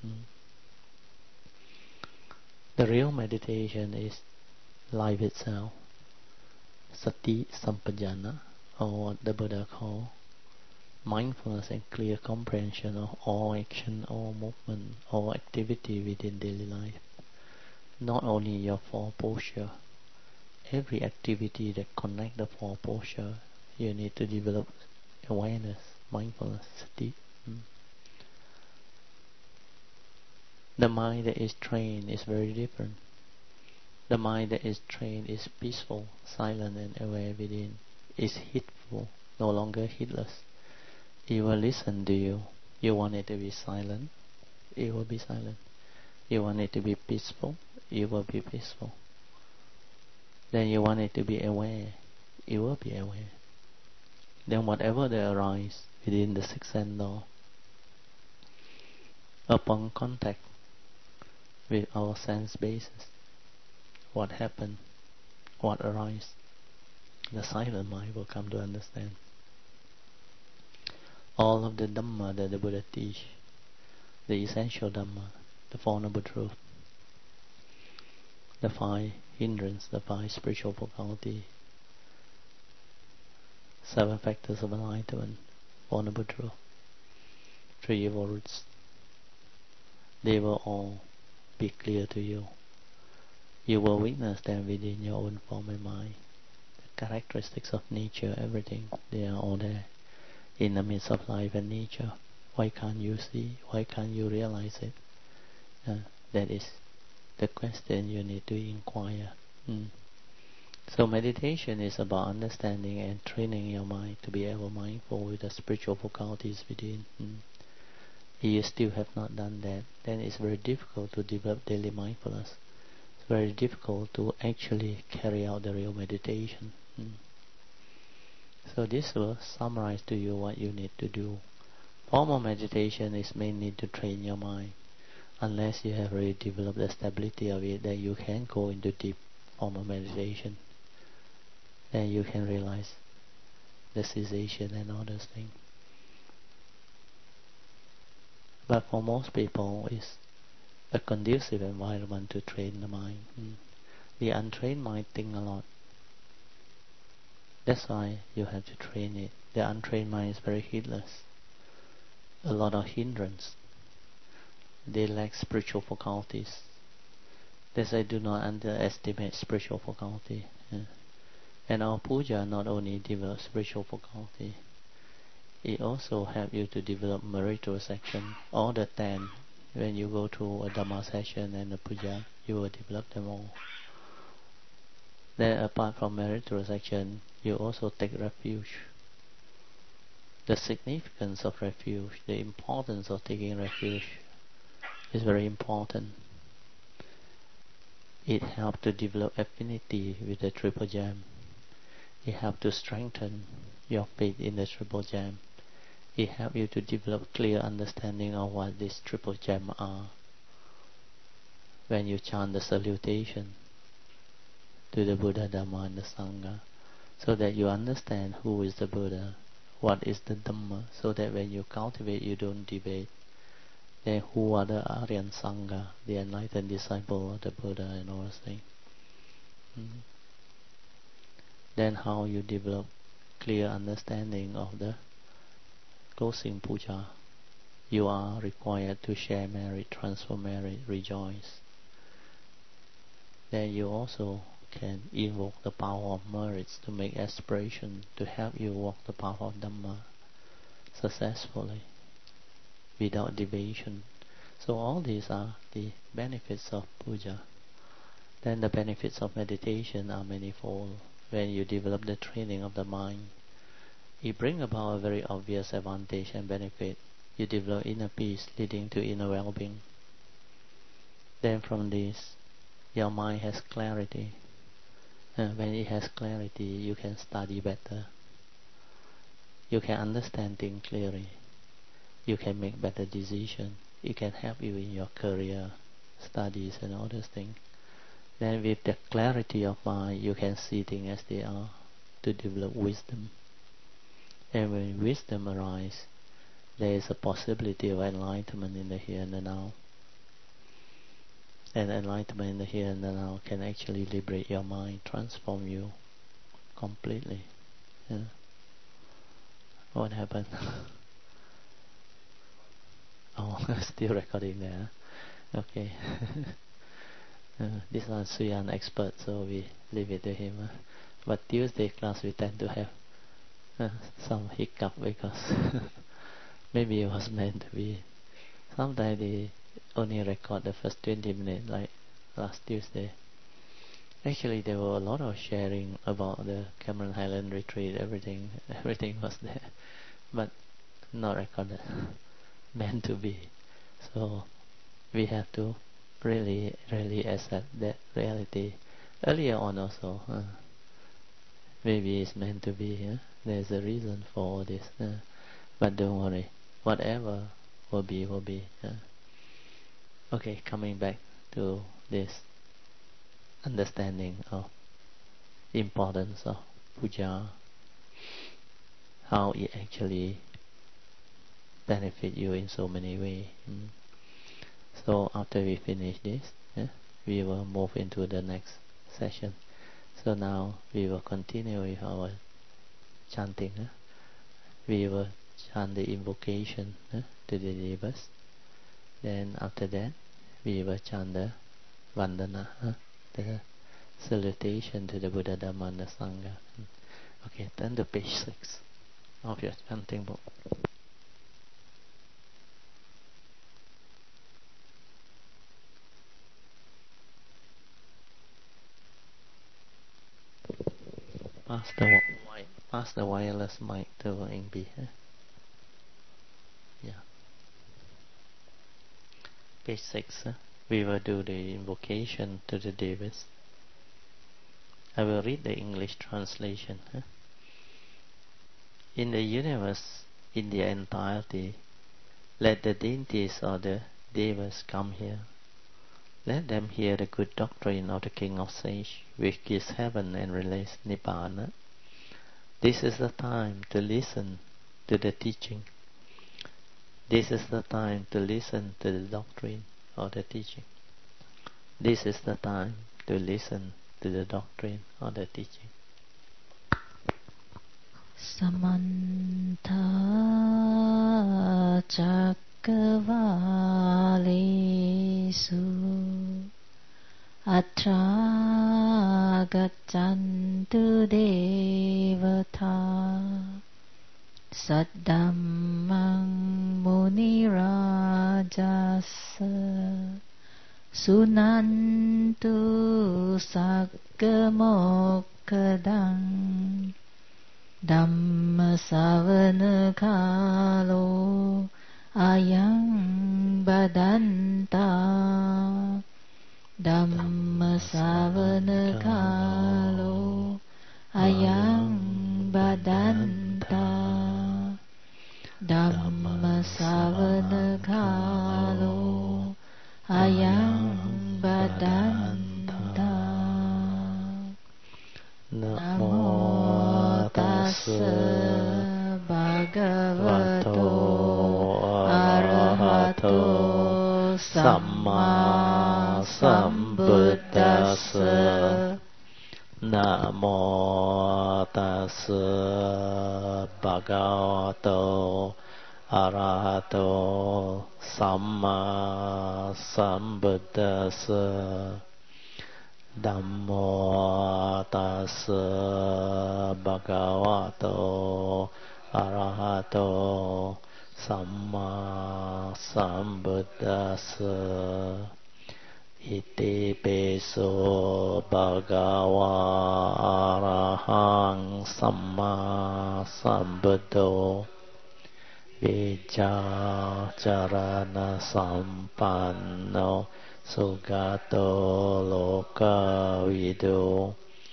The real meditation is life itself. Sati Sampajana, or what the Buddha called mindfulness and clear comprehension of all action, all movement, all activity within daily life. Not only your four posture, every activity that connect the four posture, you need to develop awareness, mindfulness, sati. The mind that is trained is very different. The mind that is trained is peaceful, silent and aware within, is heedful, no longer heedless. It will listen to you. You want it to be silent, it will be silent. You want it to be peaceful, it will be peaceful. Then you want it to be aware, it will be aware. Then whatever that arises within the sixth sense door, upon contact with our sense bases, what happened, what arises, the silent mind will come to understand. All of the Dhamma that the Buddha teach, the essential Dhamma, the Four Noble Truths, the five hindrances, the five spiritual faculties, 7 factors of enlightenment, Four Noble Truths, 3 Evil Roots, they will all be clear to you. You will witness them within your own form and mind. The characteristics of nature, everything, they are all there in the midst of life and nature. Why can't you see? Why can't you realize it? That is the question you need to inquire. So meditation is about understanding and training your mind to be ever mindful with the spiritual faculties within. If you still have not done that, then it's very difficult to develop daily mindfulness. It's very difficult to actually carry out the real meditation. So this will summarize to you what you need to do. Formal meditation is mainly to train your mind. Unless you have really developed the stability of it, then you can go into deep formal meditation. Then you can realize the cessation and all those things. But for most people, it's a conducive environment to train the mind. The untrained mind think a lot. That's why you have to train it. The untrained mind is very heedless. A lot of hindrance. They lack spiritual faculties. Thus I do not underestimate spiritual faculty. And our puja not only develops spiritual faculty, it also helps you to develop meritorious action. All the 10, when you go to a Dhamma session and a puja, you will develop them all. Then apart from meritorious action, you also take refuge. The significance of refuge, the importance of taking refuge is very important. It helps to develop affinity with the Triple Gem. It helps to strengthen your faith in the Triple Gem. It helps you to develop clear understanding of what these Triple Gem are. When you chant the salutation to the Buddha, Dhamma and the Sangha, so that you understand who is the Buddha, what is the Dhamma, so that when you cultivate, you don't debate. Then who are the Aryan Sangha, the enlightened disciple of the Buddha and all those things. Then how you develop clear understanding of the closing puja. You are required to share merit, transfer merit, rejoice. Then you also can invoke the power of merits to make aspiration to help you walk the path of Dhamma successfully, without deviation. So all these are the benefits of puja. Then the benefits of meditation are manifold. When you develop the training of the mind, it brings about a very obvious advantage and benefit. You develop inner peace leading to inner well-being. Then from this, your mind has clarity. When it has clarity, you can study better. You can understand things clearly. You can make better decisions. It can help you in your career, studies and all those things. Then with the clarity of mind, you can see things as they are, to develop wisdom. And when wisdom arises, there is a possibility of enlightenment in the here and the now. And enlightenment in the here and the now can actually liberate your mind, transform you completely. Yeah. What happened? Oh, still recording there. Okay. This one Suyan expert, so we leave it to him. But Tuesday class we tend to have some hiccup because maybe it was meant to be. Sometimes they only record the first 20 minutes, like last Tuesday. Actually, there were a lot of sharing about the Cameron Highland retreat. Everything was there, but not recorded. Meant to be. So we have to really accept that reality. Earlier on also, maybe it's meant to be. There's a reason for all this. But don't worry. Whatever will be, will be. Okay, coming back to this understanding of importance of puja, how it actually benefit you in so many ways. So after we finish this, we will move into the next session. So now we will continue with our chanting. We will chant the invocation to the devas. Then after that, we will chant the Vandana, the salutation to the Buddha, Dhamma and the Sangha. Okay, turn to page 6 of your chanting book. Pass the wireless mic to Ingbi. Yeah. Page 6. We will do the invocation to the devas. I will read the English translation. In the universe, in their entirety, let the deities or the devas come here. Let them hear the good doctrine of the King of Sage, which gives heaven and release Nibbana. This is the time to listen to the teaching. This is the time to listen to the doctrine or the teaching. This is the time to listen to the doctrine or the teaching. Samantha Cakkavalesu Atra Gaccantu Devata Saddhammang munirajasa sunantu saggamokkadang Dhamma savana kalo ayang badanta Dhamma savana kalo ayang badanta Dhamma savana kalo ayang badanta Namo tassa bhagavato arahato samma sambuddhassa Namo tassa bhagavato arahato samma sambuddhassa Dhammo tassa bhagavato arahato samma sambuddhassa Iti peso bhagava arahang samma sambuddho Vijacarana sampanno Sugato loka vidu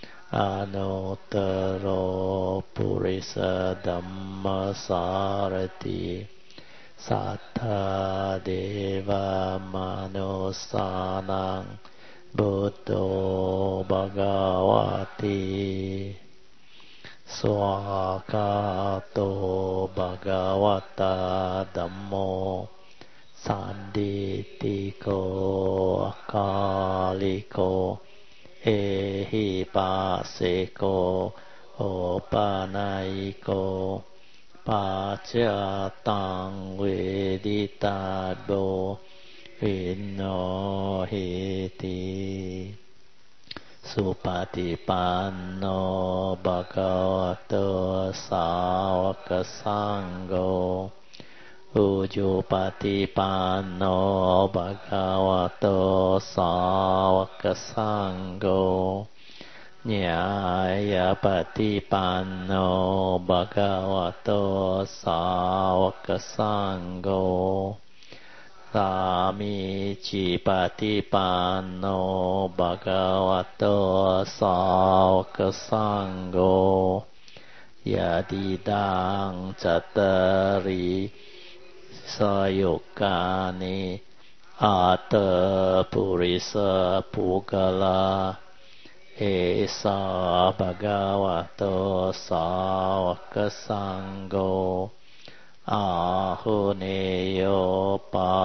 Anuttaro purisa dhamma sarati Sattha deva manusanang Buddho bhagavati Swakato bhagavata dhammo Sanditiko akaliko ehipaseko opanaiko pacatang veditado vinnohiti Supatipanno bhagavato sāvaka sangho Ujupatipanno bhagavato sāvaka sangho Nyāyapatipanno bhagavato sāvaka sangho Samicipatipanno bhagavato sāvaka sangho Yadidang cattari sayukani Ata purisa pugala Esa bhagavato sāvaka sangho Ahuneyo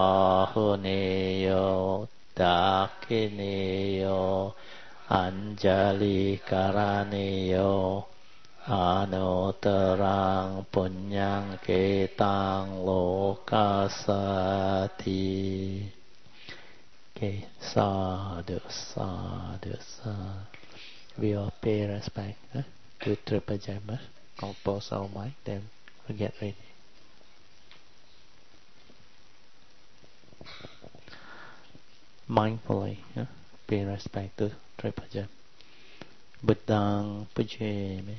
pahuneyo dakineyo Anjali karaneyo Anutarang punyang ketang lokasati. Okay, sadhu, sadhu, sadhu. We all pay respect to Triple Gemma. Compose our mind, then we get ready. Mindfully, pay respect to Triple Gem. Buddhang pujami.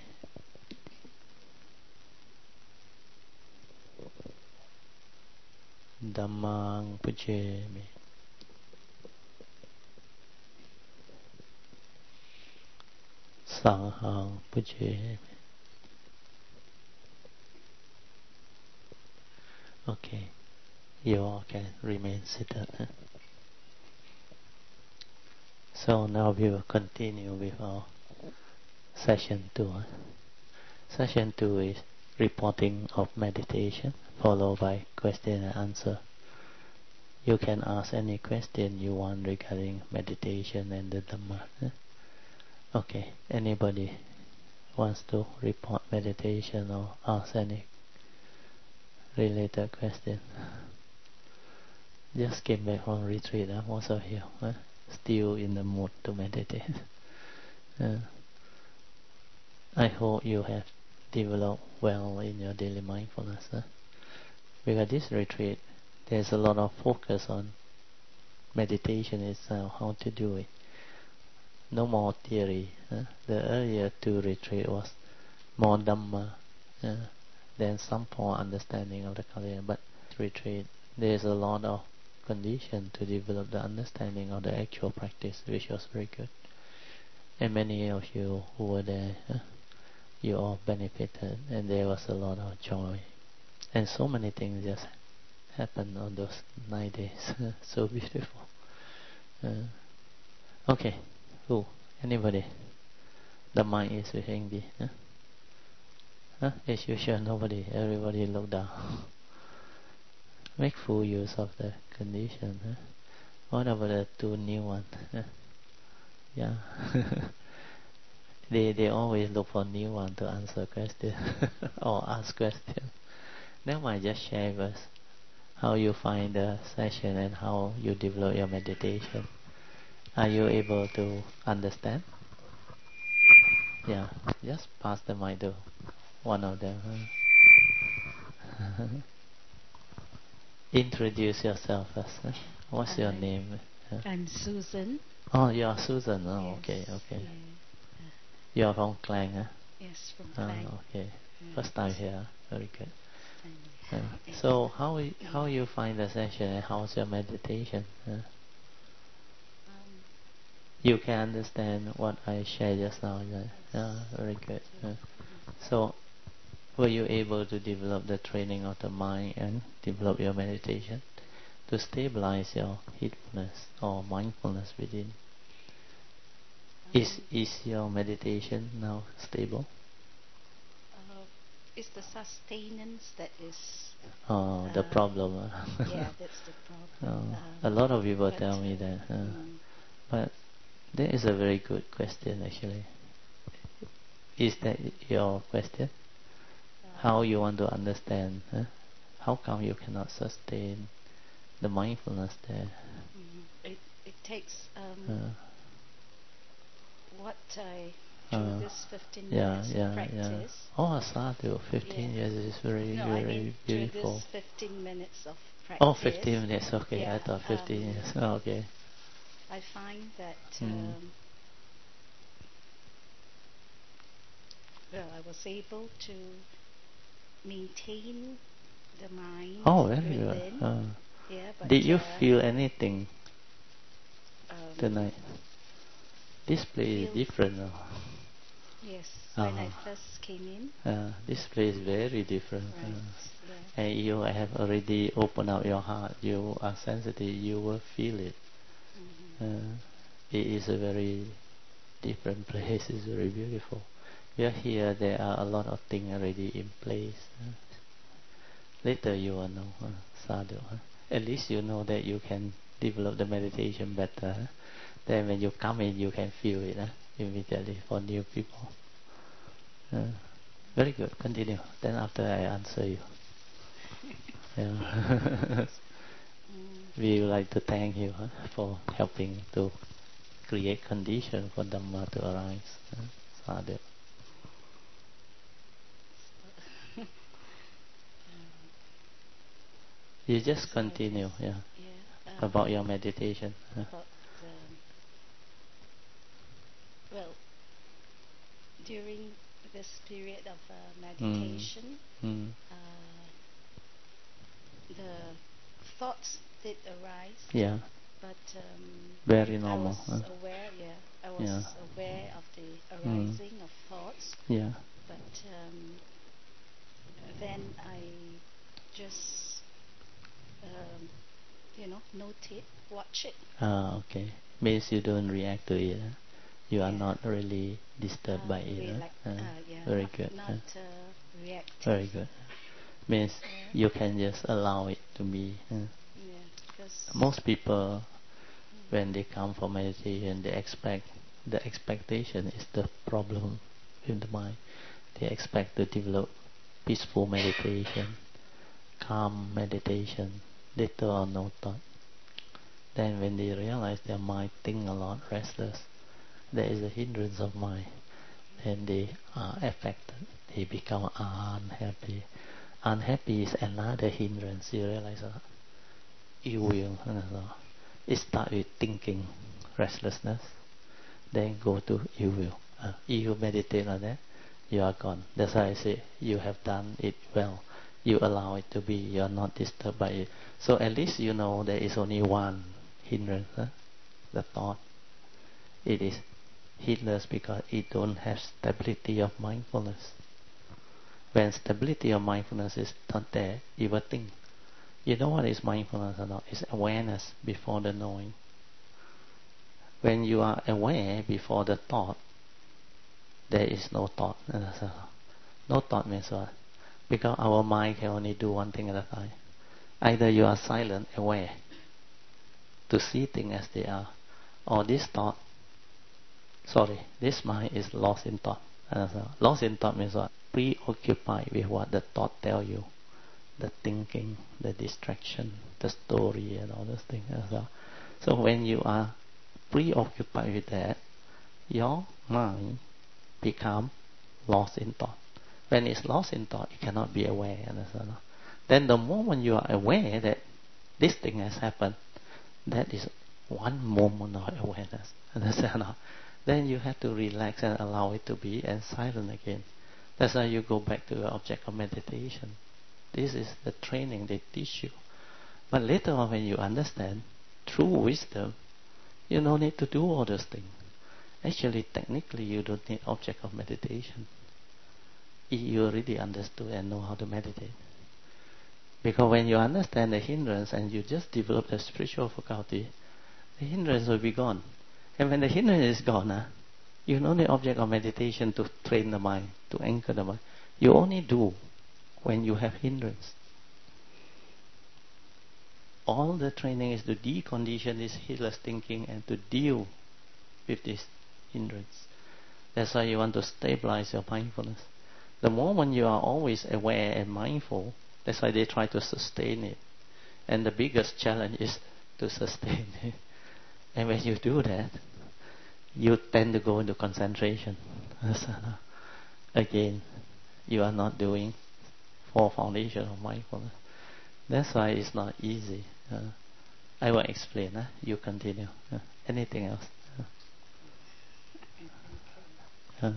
Dhammang pujami. Sanghang pujami. Okay, you all can remain seated. So now we will continue with our session 2. Session 2 is reporting of meditation, followed by question and answer. You can ask any question you want regarding meditation and the Dhamma. Okay, anybody wants to report meditation or ask any related question? Just came back from retreat, most of you still in the mood to meditate. I hope you have developed well in your daily mindfulness. Because this retreat, there's a lot of focus on meditation itself, how to do it. No more theory. The earlier two retreat was more Dhamma, then some more understanding of the Kaliya. But retreat, there's a lot of condition to develop the understanding of the actual practice, which was very good. And many of you who were there, you all benefited, and there was a lot of joy. And so many things just happened on those 9 days. So beautiful. Okay, who? Anybody? The mind is with English. As usual, nobody. Everybody look down. Make full use of the condition. What about the two new ones? Yeah. They always look for new one to answer question or ask question. Never mind, just share with us how you find the session and how you develop your meditation. Are you able to understand? Yeah, just pass the mic to one of them. Introduce yourself first. What's your name? I'm Susan. Oh, you are Susan. Oh, yes, okay. Yeah. You are from Klang, huh? Yes, from Klang. Oh, okay. First time here. Very good. Yeah. So how you find the session and how's your meditation? You can understand what I shared just now. Very good. So were you able to develop the training of the mind and develop your meditation to stabilize your heedfulness or mindfulness within? Is your meditation now stable? It's the sustenance that is the problem. Yeah, that's the problem. A lot of people tell me that. But that is a very good question actually. Is that your question? How you want to understand? How come you cannot sustain the mindfulness there? It takes what I through this 15 minutes of practice. Oh, sadhu, 15 years is very beautiful. Through this 15 minutes of practice. Oh, 15 minutes, okay. I thought 15 years. Oh, okay. I find that I was able to maintain the mind. Oh, very good. Did you feel anything tonight? This place is different now. Yes, when I first came in. This place is very different. And you have already opened up your heart. You are sensitive. You will feel it. It is a very different place. It's very beautiful. We are here. There are a lot of things already in place. Later you will know, sadhu. At least you know that you can develop the meditation better. Then when you come in, you can feel it immediately for new people. Very good. Continue. Then after I answer you. We would like to thank you for helping to create condition for Dhamma to arise. Sadhu. You just continue, about your meditation. Well, during this period of meditation, the thoughts did arise. Yeah. But very normal. I was aware. I was aware of the arising of thoughts. Yeah. But then I just note it, watch it. Okay. Means you don't react to it. You are not really disturbed by it. Very good. Not reactive. Very good. Means you can just allow it to be. Most people, when they come for meditation, they expect, the expectation is the problem in the mind. They expect to develop peaceful meditation, calm meditation, little or no thought. Then when they realize their mind think a lot, restless, there is a hindrance of mind. then they are affected. They become unhappy. Unhappy is another hindrance. You realize that? Ill will. It starts with thinking, restlessness, then go to ill will. You meditate on that, you are gone. That's why I say you have done it well. You allow it to be. You are not disturbed by it. So at least you know there is only one hindrance, the thought. It is hindrance because it don't have stability of mindfulness. When stability of mindfulness is not there, you will think. You know what is mindfulness or not? It's awareness before the knowing. When you are aware before the thought, there is no thought. No thought means what? Because our mind can only do one thing at a time. Either you are silent, aware, to see things as they are, or this mind is lost in thought. Lost in thought means what? Preoccupied with what the thought tell you. The thinking, the distraction, the story and all those things. So when you are preoccupied with that, your mind become lost in thought. When it's lost in thought, it cannot be aware. Then the moment you are aware that this thing has happened, that is one moment of awareness. Then you have to relax and allow it to be and silent again. That's why you go back to the object of meditation. This is the training they teach you. But later on when you understand, through wisdom, you don't need to do all those things. Actually, technically, you don't need object of meditation. You already understood and know how to meditate. Because when you understand the hindrance and you just develop the spiritual faculty, the hindrance will be gone. And when the hindrance is gone, you don't need object of meditation to train the mind, to anchor the mind. You only do when you have hindrance. All the training is to decondition this heedless thinking and to deal with this hindrance. That's why you want to stabilize your mindfulness. The moment you are always aware and mindful, that's why they try to sustain it. And the biggest challenge is to sustain it. And when you do that, you tend to go into concentration. Again, you are not doing four foundations of mindfulness. That's why it's not easy. I will explain. You continue. Anything else? There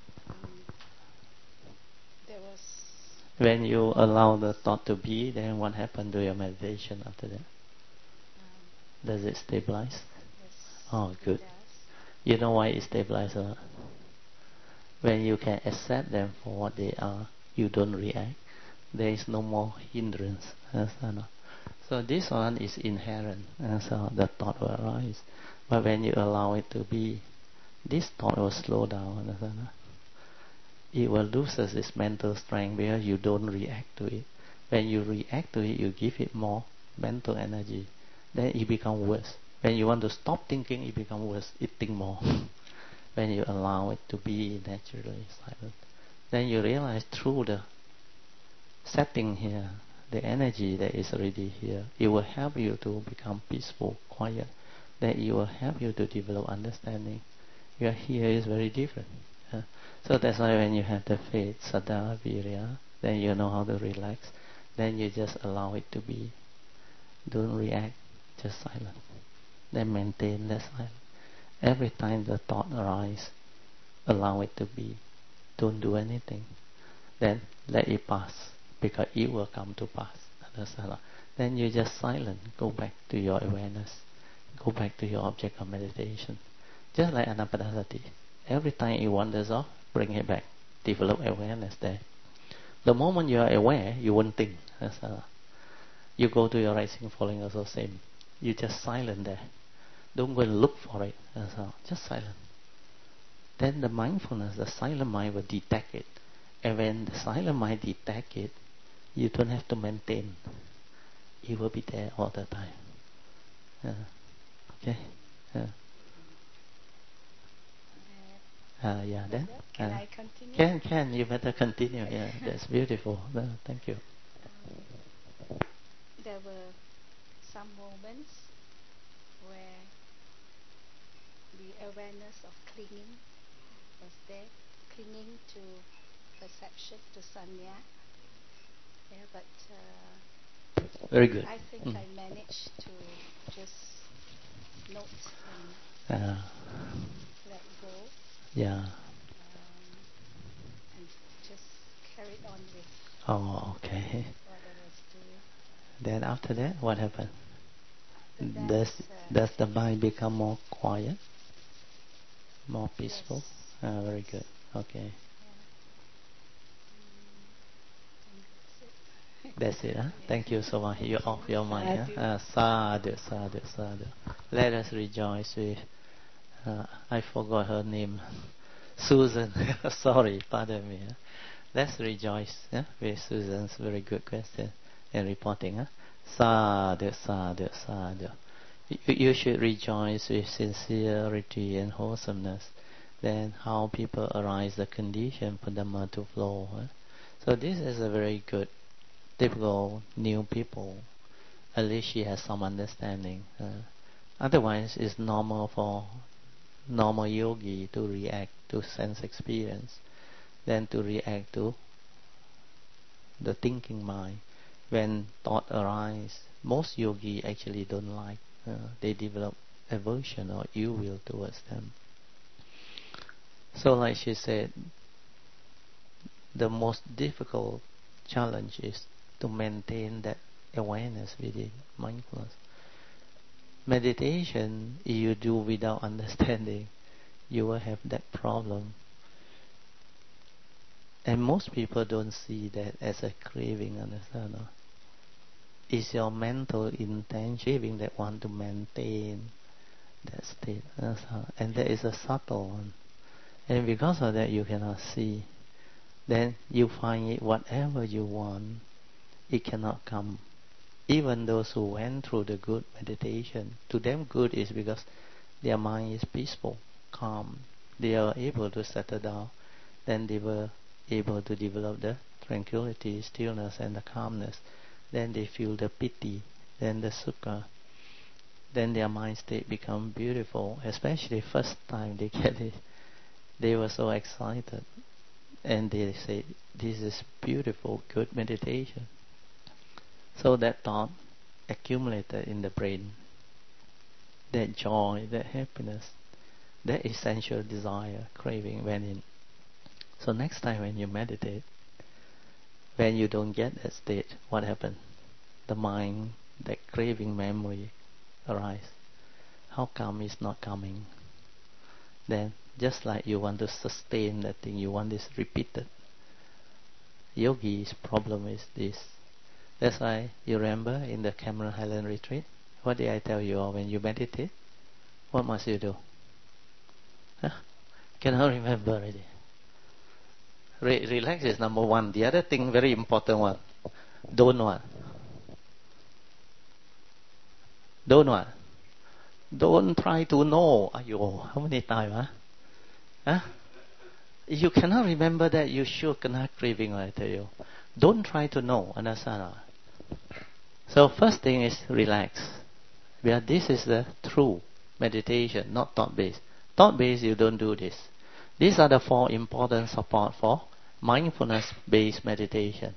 was. When you allow the thought to be, then what happened to your meditation after that? Does it stabilize? Yes. Oh, good. It does. You know why it stabilizes? When you can accept them for what they are, you don't react. There is no more hindrance. So this one is inherent. So the thought will arise. But when you allow it to be, this thought will slow down. It will lose its mental strength because you don't react to it. When you react to it, you give it more mental energy. Then it becomes worse. When you want to stop thinking, it becomes worse. It thinks more. When you allow it to be naturally silent, then you realize through the setting here, the energy that is already here, it will help you to become peaceful, quiet. Then it will help you to develop understanding. Your here is very different. So that's why when you have the faith, saddha, virya, then you know how to relax. Then you just allow it to be. Don't react, just silent. Then maintain the silence. Every time the thought arises, allow it to be. Don't do anything. Then let it pass, because it will come to pass. Then you just silent. Go back to your awareness. Go back to your object of meditation. Just like anapanasati. Every time it wanders off, bring it back. Develop awareness there. The moment you are aware, you won't think. You go to your rising, falling, also same. You just silent there. Don't go and look for it. Just silent. Then the mindfulness, the silent mind will detect it. And when the silent mind detect it, you don't have to maintain. It will be there all the time. Okay? Then? Can I continue? Can. You better continue. Yeah, that's beautiful. Thank you. There were some moments where the awareness of clinging was there. clinging to perception, to sanya. Yeah, but very good. I think I managed to just note and let go. Yeah. And just carried on with Okay. what I was doing. Then after that, what happened? Does the mind become more quiet, more peaceful? Yes. Very good. Okay. That's it, huh? Yeah. Thank you so much. You're off your mind, huh? Sadhu, sadhu, sadhu. Let us rejoice with, I forgot her name. Susan. Sorry, pardon me. Huh? Let's rejoice with Susan's very good question and reporting. Sadhu, sadhu, sadhu. You should rejoice with sincerity and wholesomeness. Then how people arise the condition for Dhamma to flow. So this is a very good, typical new people. At least she has some understanding. Otherwise, it's normal for normal yogi to react to sense experience, then to react to the thinking mind. When thought arise, most yogi actually don't like. They develop aversion or ill will towards them. So like she said, the most difficult challenge is to maintain that awareness within mindfulness. Meditation, if you do without understanding, you will have that problem. And most people don't see that as a craving, understand? No? It's your mental intention, craving that want to maintain that state. And that is a subtle one. And because of that, you cannot see. Then you find it, whatever you want, it cannot come. Even those who went through the good meditation, to them good is because their mind is peaceful, calm. They are able to settle down. Then they were able to develop the tranquility, stillness and the calmness. Then they feel the piti, then the sukha. Then their mind state become beautiful. Especially first time they get it, they were so excited. And they say, this is beautiful, good meditation. So that thought accumulated in the brain. That joy, that happiness, that essential desire, craving went in. So next time when you meditate, when you don't get that state, what happens? The mind, that craving memory arise. How come it's not coming? Then just like you want to sustain that thing, you want this repeated. Yogi's problem is this. That's why you remember in the Cameron Highland retreat, what did I tell you all when you meditate? What must you do? Cannot remember already. Relax is number one. The other thing, very important one. Don't what? Don't what? Don't try to know. Ayo, how many times? You cannot remember that, you sure cannot craving, I tell you. Don't try to know. Understand? So first thing is relax. Because this is the true meditation, not thought-based. Thought-based, you don't do this. These are the 4 important support for mindfulness-based meditation.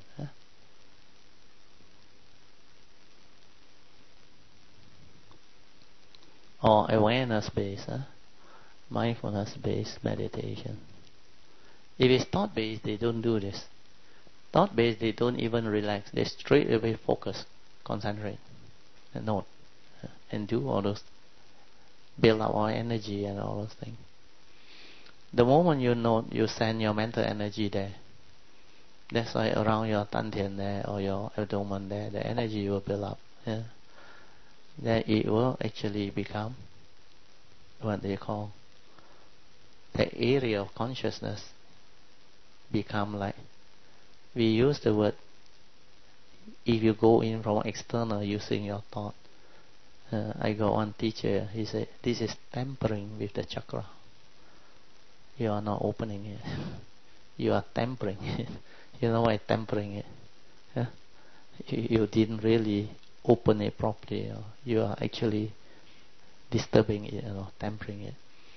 Or awareness-based, mindfulness-based meditation. If it's thought-based, they don't do this. Thought-based, they don't even relax. They straight away focus, concentrate, and note, and do all those, build up our energy and all those things. The moment you note, you send your mental energy there. That's why around your dantian there or your abdomen there, the energy will build up. Yeah. Then it will actually become what they call the area of consciousness. Become like, we use the word, if you go in from external using your thought. I got one teacher, he said, this is tampering with the chakra. You are not opening it. You are tempering it. You know why tempering it? You didn't really open it properly. You are actually disturbing it, tempering it.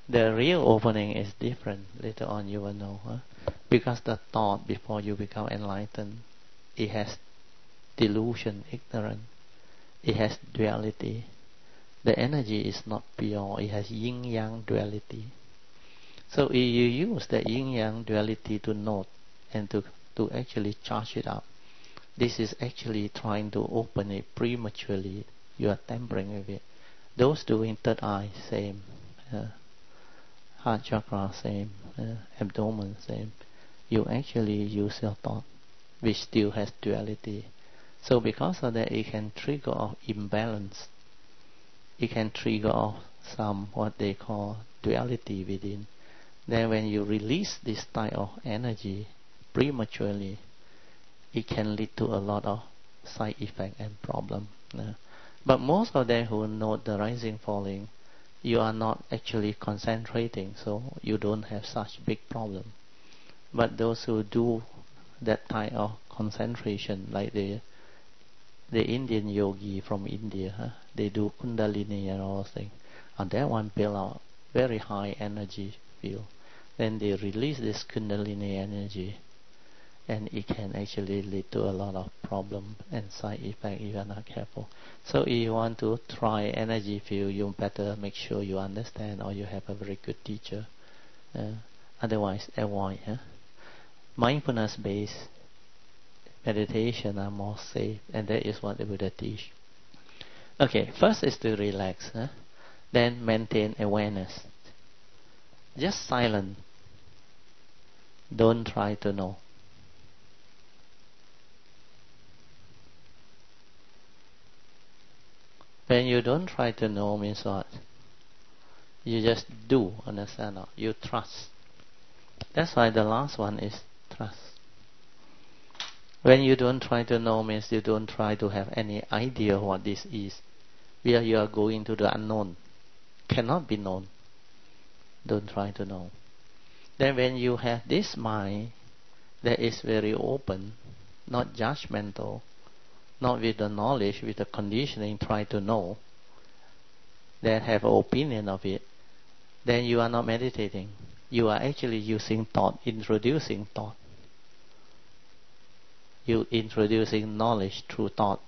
the real opening is different. Later on you will know. Because the thought before you become enlightened, it has delusion, ignorance. It has duality. The energy is not pure. It has yin-yang duality. So if you use the yin-yang duality to note and to actually charge it up, this is actually trying to open it prematurely. You are tampering with it. Those doing third eye, same. Heart chakra, same. Abdomen, same. You actually use your thought, which still has duality. So because of that, it can trigger off imbalance. It can trigger off some what they call duality within. Then when you release this type of energy prematurely, it can lead to a lot of side effect and problem. But most of them who note the rising falling, you are not actually concentrating, so you don't have such big problem. But those who do that type of concentration, like the Indian yogi from India, they do Kundalini and all those things, and that one build out very high energy field. Then they release this Kundalini energy, and it can actually lead to a lot of problem and side effect if you are not careful. So if you want to try energy field, you better make sure you understand or you have a very good teacher. Otherwise, avoid. Mindfulness-based meditation are more safe, and that is what the Buddha teach. Okay, first is to relax, then maintain awareness. Just silent. Don't try to know. When you don't try to know means what? You just do, understand? You trust. That's why the last one is trust. When you don't try to know means you don't try to have any idea what this is. Where you are going to the unknown. Cannot be known. Don't try to know. Then when you have this mind that is very open, not judgmental, not with the knowledge, with the conditioning, try to know, then have an opinion of it, then you are not meditating. You are actually using thought, introducing thought. You introducing knowledge through thought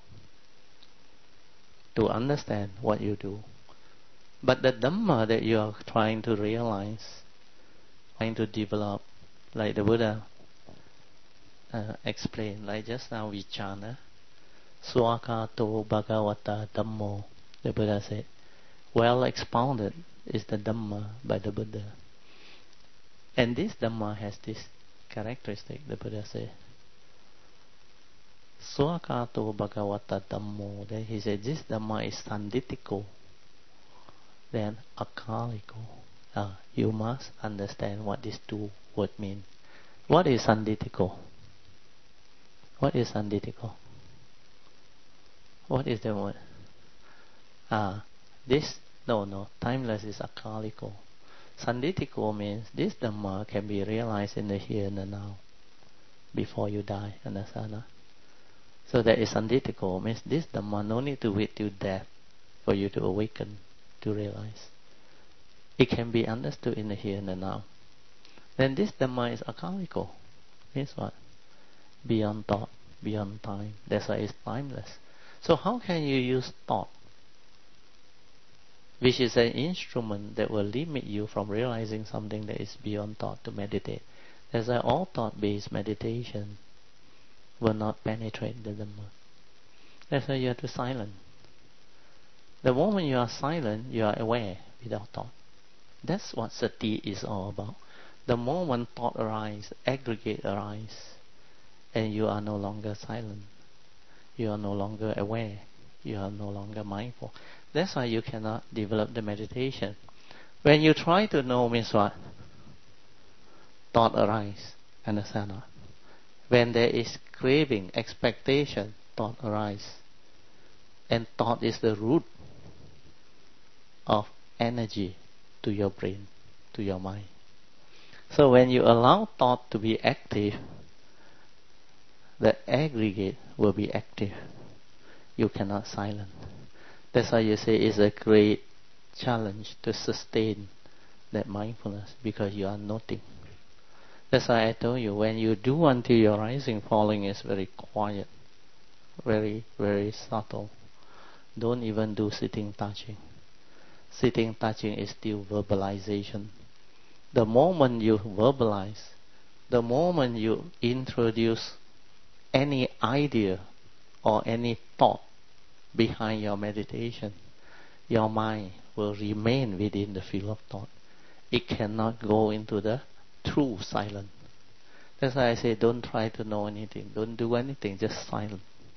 to understand what you do. But the Dhamma that you are trying to realize, trying to develop, like the Buddha explained, like just now we chant, Swakato Bhagavata Dhammo, the Buddha said. Well expounded is the Dhamma by the Buddha. And this Dhamma has this characteristic, the Buddha said. Swakato Bhagavata Dhammo. Then he said, this Dhamma is sanditiko. Then akaliko. You must understand what these two words mean. What is sanditiko? What is sanditiko? What is the word? Timeless is akaliko. Sanditiko means this Dhamma can be realized in the here and the now, before you die, understand? So that is sanditiko, means this Dhamma no need to wait till death for you to awaken, to realize. It can be understood in the here and the now. Then this Dhamma is akaliko, means what? Beyond thought, beyond time. That's why it's timeless. So how can you use thought, which is an instrument that will limit you from realizing something that is beyond thought, to meditate? That's why all thought-based meditation will not penetrate the Dhamma. That's why you have to silence. The moment you are silent, you are aware without thought. That's what sati is all about. The moment thought arises, aggregate arises, and you are no longer silent. You are no longer aware. You are no longer mindful. That's why you cannot develop the meditation. When you try to know means what? Thought arises. Understand? When there is craving, expectation, thought arises. And thought is the root of energy to your brain, to your mind. So when you allow thought to be active, the aggregate will be active. You cannot silence. That's why you say it's a great challenge to sustain that mindfulness because you are noting. That's why I told you, when you do until your rising falling is very quiet, very, very subtle. Don't even do sitting touching. Sitting touching is still verbalization. The moment you verbalize, the moment you introduce any idea or any thought behind your meditation, your mind will remain within the field of thought. It cannot go into the true silence. That's why I say don't try to know anything. Don't do anything, just silent.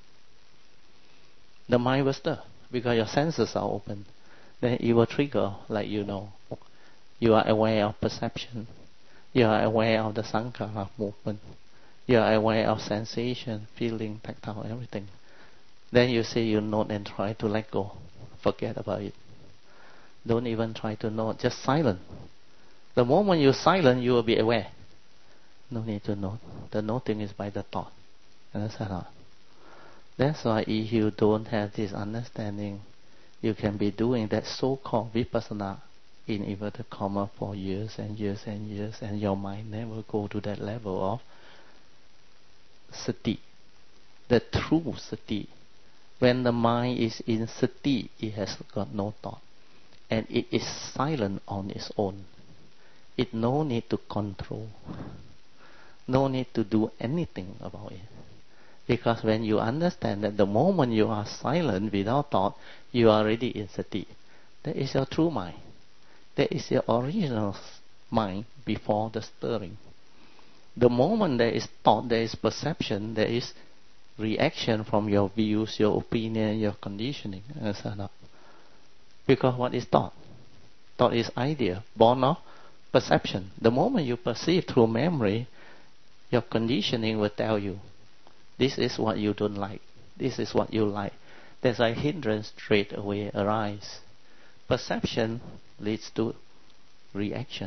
The mind will stir because your senses are open. Then it will trigger, like you know. You are aware of perception. You are aware of the sankhara movement. You are aware of sensation, feeling, tactile, everything. Then you say you note and try to let go. Forget about it. Don't even try to note, just silent. The moment you're silent, you will be aware. No need to note. The noting is by the thought. Understand? That's why if you don't have this understanding, you can be doing that so-called vipassana in inverted comma for years and years and years, and your mind never go to that level of sati, the true sati. When the mind is in sati, it has got no thought, and it is silent on its own. It no need to control, no need to do anything about it. Because when you understand that the moment you are silent without thought, you are already in sati. That is your true mind. That is your original mind before the stirring. The moment there is thought, there is perception, there is reaction from your views, your opinion, your conditioning. Because what is thought? Thought is idea, born of perception. The moment you perceive through memory, your conditioning will tell you, this is what you don't like, this is what you like. There's a hindrance straight away arise. Perception leads to reaction.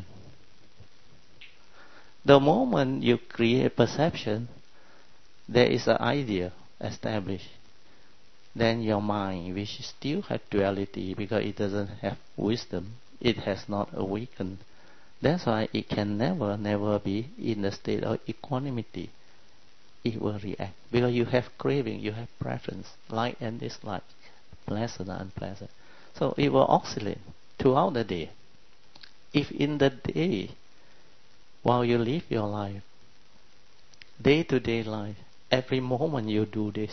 The moment you create perception, there is an idea established. Then your mind, which still has duality because it doesn't have wisdom, it has not awakened. That's why it can never be in the state of equanimity. It will react because you have craving, you have preference, like and dislike, pleasant and unpleasant. So it will oscillate throughout the day. If in the day, while you live your life, day-to-day life, every moment you do this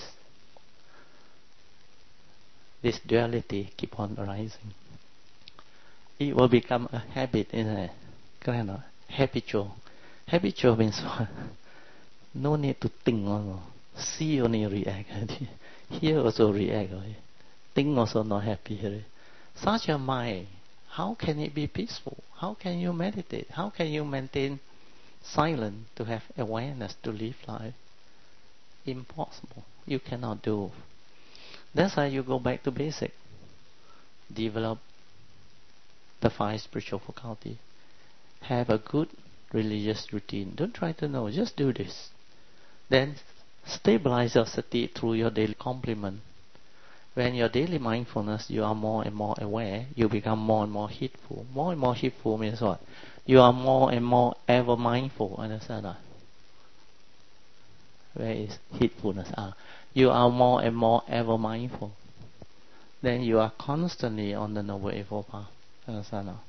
duality keep on arising. It will become a habit, isn't it? Habitual. Habitual means what? No need to think also. See only react. Hear also react. Think also not happy. Such a mind, how can it be peaceful? How can you meditate? How can you maintain silence to have awareness to live life? Impossible. You cannot do. That's why you go back to basic. Develop the 5 spiritual faculty. Have a good religious routine. Don't try to know. Just do this. Then stabilize your sati through your daily complement. When your daily mindfulness, you are more and more aware, you become more and more heedful. More and more heedful means what? You are more and more ever mindful. Understand that? Where is heedfulness? You are more and more ever mindful. Then you are constantly on the Noble Eightfold Path. Understand that?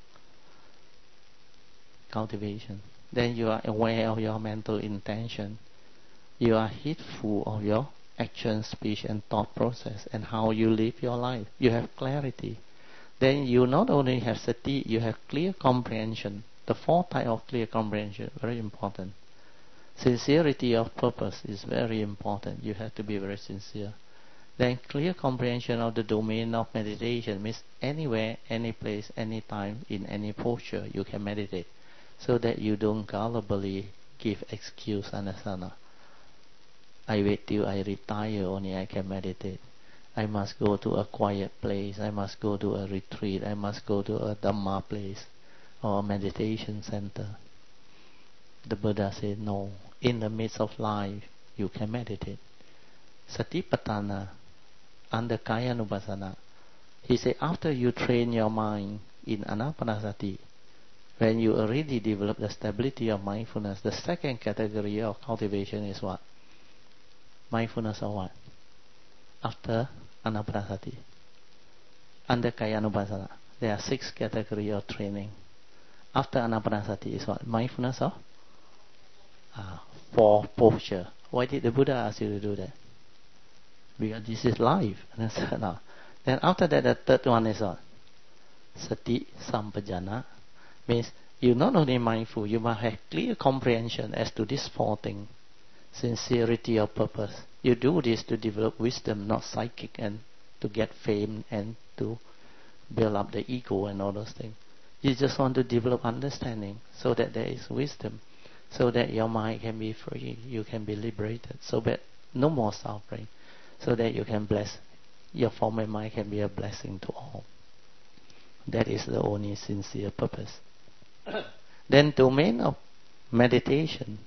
Cultivation. Then you are aware of your mental intention. You are heedful of your action, speech and thought process and how you live your life. You have clarity. Then you not only have sati, you have clear comprehension. The 4 types of clear comprehension, very important. Sincerity of purpose is very important. You have to be very sincere. Then clear comprehension of the domain of meditation means anywhere, any place, any time, in any posture you can meditate. So that you don't gullibly give excuse, understand? I wait till I retire only I can meditate. I must go to a quiet place. I must go to a retreat. I must go to a Dhamma place or a meditation center. The Buddha said, no. In the midst of life, you can meditate. Satipatthana, under Kayanupassana, he said, after you train your mind in Anapanasati, When you already develop the stability of mindfulness, the second category of cultivation is what? Mindfulness of what? After Anapanasati. Under Kayanupassana, there are 6 categories of training. After Anapanasati is what? Mindfulness of 4 posture. Why did the Buddha ask you to do that? Because this is life. Then after that, the third one is what? Sati Sampajana. Means you not only mindful, you must have clear comprehension as to these 4 things. Sincerity of purpose. You do this to develop wisdom, not psychic, and to get fame and to build up the ego and all those things. You just want to develop understanding so that there is wisdom, so that your mind can be free, you can be liberated, so that no more suffering, so that you can bless, your form and mind can be a blessing to all. That is the only sincere purpose. Then domain of meditation.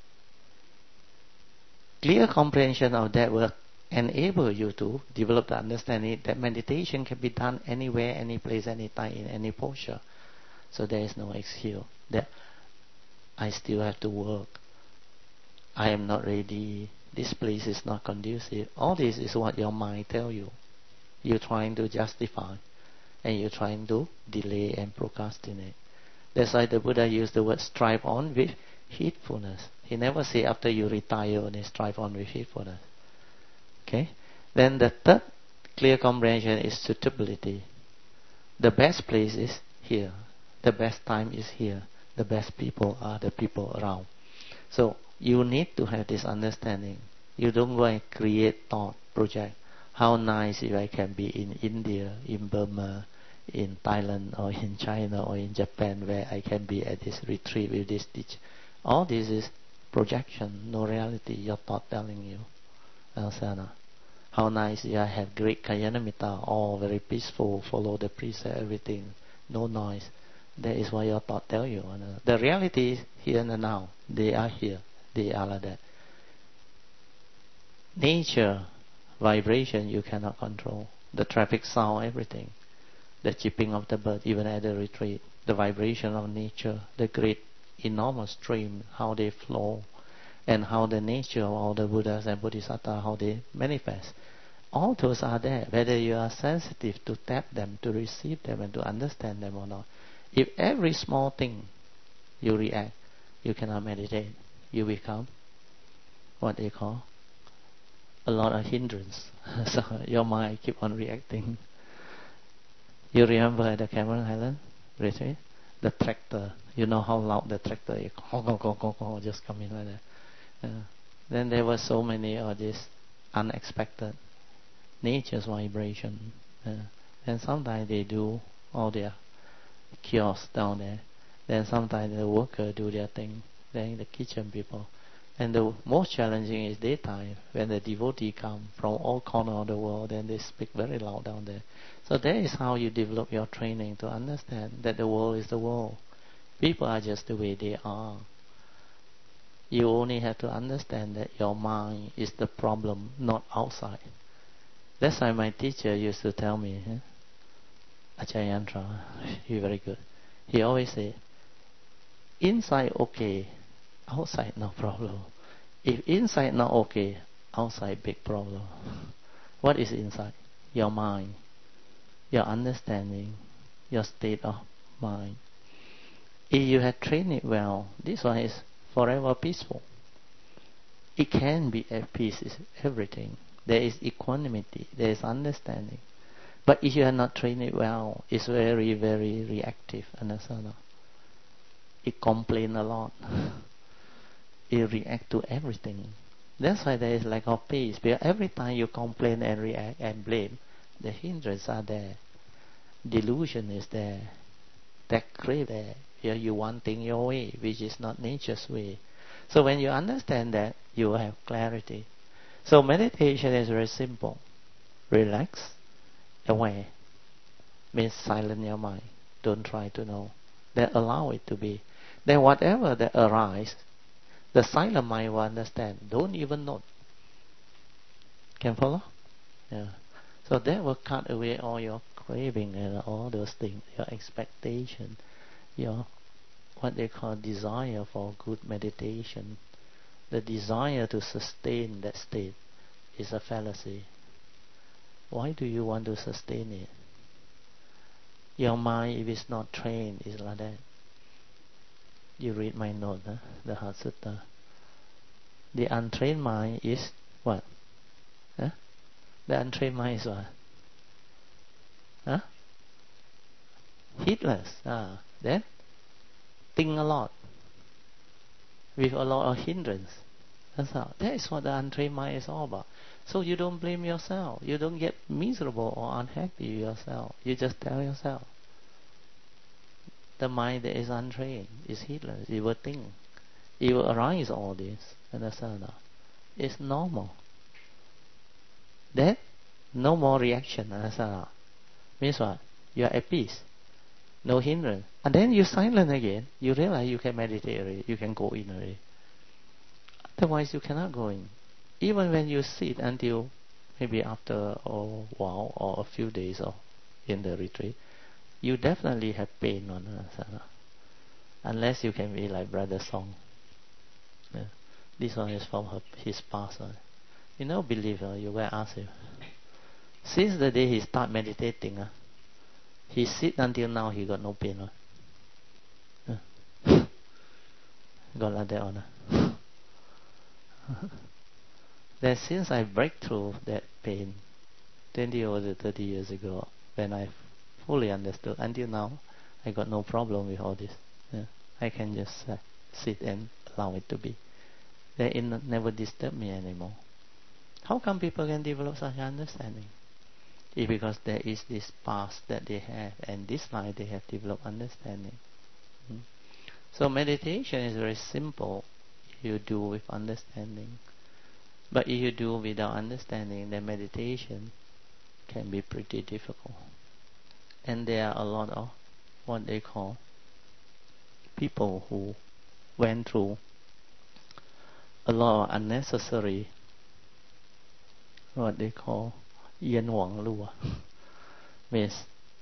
Clear comprehension of that will enable you to develop the understanding that meditation can be done anywhere, any place, any time, in any posture. So there is no excuse that I still have to work, I am not ready, this place is not conducive. All this is what your mind tells you. You're trying to justify, and you're trying to delay and procrastinate. That's why the Buddha used the word strive on with heedfulness. He never say after you retire only strive on with heedfulness. Okay? Then the third clear comprehension is suitability. The best place is here. The best time is here. The best people are the people around. So you need to have this understanding. You don't go and create thought, project. How nice if I can be in India, in Burma, in Thailand, or in China, or in Japan, where I can be at this retreat with this teacher. All this is projection, no reality. Your thought telling you. Understand? How nice if I have great Kayanamitta, all very peaceful, follow the precept, everything, no noise. That is what your thought tell you. The reality is here and now. They are here. They are like that. Nature, vibration, you cannot control. The traffic sound, everything. The chirping of the bird, even at the retreat. The vibration of nature, the great, enormous stream, how they flow, and how the nature of all the Buddhas and Bodhisattvas, how they manifest. All those are there, whether you are sensitive to tap them, to receive them, and to understand them or not. If every small thing you react, you cannot meditate. You become what they call a lot of hindrance. So your mind keep on reacting. You remember at the Cameron Highland retreat? The tractor. You know how loud the tractor is. Just come in like that. Then there were so many of these unexpected nature's vibration. And sometimes they do all their kiosks down there. Then sometimes the workers do their thing. Then the kitchen people. And the most challenging is daytime, when the devotee come from all corners of the world, then they speak very loud down there. So that is how you develop your training, to understand that the world is the world. People are just the way they are. You only have to understand that your mind is the problem, not outside. That's why my teacher used to tell me, Achayantra, he's very good. He always say, inside okay, outside no problem. If inside not okay, outside big problem. What is inside? Your mind, your understanding, your state of mind. If you have trained it well, this one is forever peaceful. It can be at peace, is everything. There is equanimity, there is understanding. But if you have not trained it well, it's very, very reactive. Understand? It complains a lot. It reacts to everything. That's why there is lack of peace. Because every time you complain and react and blame, the hindrances are there. Delusion is there. That crave there. Here you want things your way, which is not nature's way. So when you understand that, you will have clarity. So meditation is very simple. Relax, aware. Means silence your mind. Don't try to know. Then allow it to be. Then whatever that arises, the silent mind will understand. Don't even note. Can follow? Yeah. So that will cut away all your craving and all those things, your expectation, your what they call desire for good meditation, the desire to sustain that state, is a fallacy. Why do you want to sustain it? Your mind, if it's not trained, is like that. You read my note, the Heart Sutta. The untrained mind is what? Huh? The untrained mind is what? Huh? Heedless. Then think a lot with a lot of hindrance. That's how. That is what the untrained mind is all about. So you don't blame yourself. You don't get miserable or unhappy with yourself. You just tell yourself. The mind that is untrained is heedless. It will think. It will arise all this. Understand? It's normal. Then no more reaction. Understand? Means what? You are at peace. No hindrance. And then you silent again. You realize you can meditate already. You can go in already. Otherwise you cannot go in. Even when you sit until maybe after a while or a few days or in the retreat, you definitely have pain on asana. Unless you can be like Brother Song. Yeah. This one is from his past. You know, believer, you will ask him. Since the day he start meditating, he sit until now, he got no pain. Got like that on. Then since I break through that pain 20 or 30 years ago, when I fully understood, until now I got no problem with all this. I can just sit and allow it to be. Then it never disturb me anymore. How come people can develop such understanding? It's because there is this past that they have, and this life they have developed understanding. So meditation is very simple if you do with understanding. But if you do without understanding, then meditation can be pretty difficult. And there are a lot of what they call people who went through a lot of unnecessary, what they call yen wang lua. Means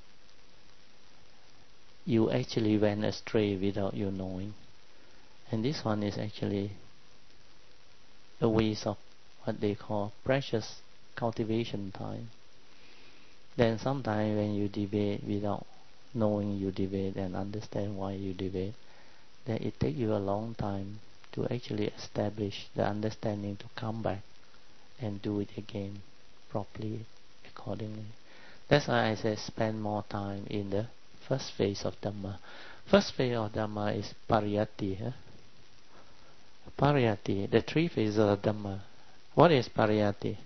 you actually went astray without you knowing. And this one is actually a waste of what they call precious cultivation time. Then sometimes when you debate without knowing you debate and understand why you debate, then it takes you a long time to actually establish the understanding to come back and do it again properly, accordingly. That's why I say spend more time in the first phase of Dhamma. First phase of Dhamma is Pariyatti. Pariyatti, the three phases of Dhamma. What is Pariyatti?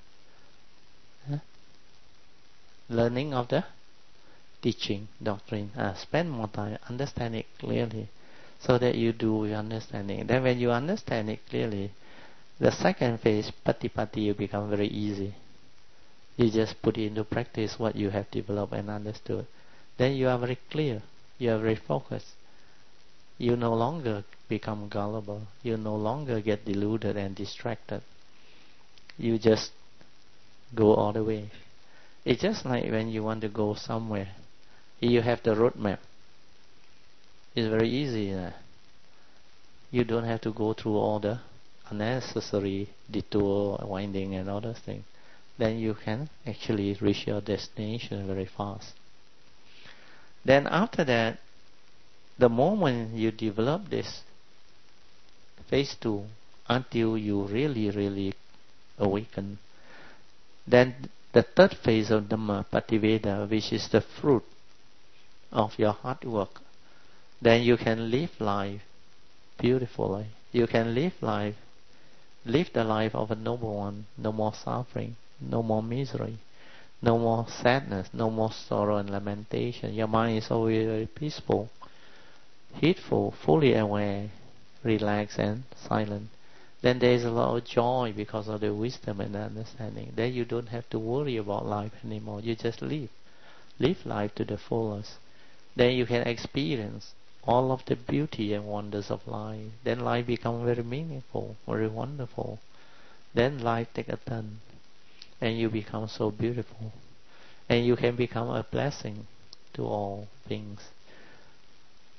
Learning of the teaching, doctrine. Spend more time, understand it clearly, so that you do with understanding. Then when you understand it clearly, the second phase, Patipatti, you become very easy. You just put into practice what you have developed and understood. Then you are very clear. You are very focused. You no longer become gullible. You no longer get deluded and distracted. You just go all the way. It's just like when you want to go somewhere. You have the road map. It's very easy. You don't have to go through all the unnecessary detour, winding and all those things. Then you can actually reach your destination very fast. Then after that, the moment you develop this phase 2 until you really awaken, then the third phase of Dhamma Pativeda, which is the fruit of your hard work, then you can live life beautifully. You can live the life of a noble one. No more suffering, no more misery, no more sadness, no more sorrow and lamentation. Your mind is always very peaceful, heedful, fully aware, relaxed and silent. Then there is a lot of joy because of the wisdom and the understanding. Then you don't have to worry about life anymore. You just live life to the fullest. Then you can experience all of the beauty and wonders of life. Then life becomes very meaningful, very wonderful. Then life takes a turn, and you become so beautiful, and you can become a blessing to all things.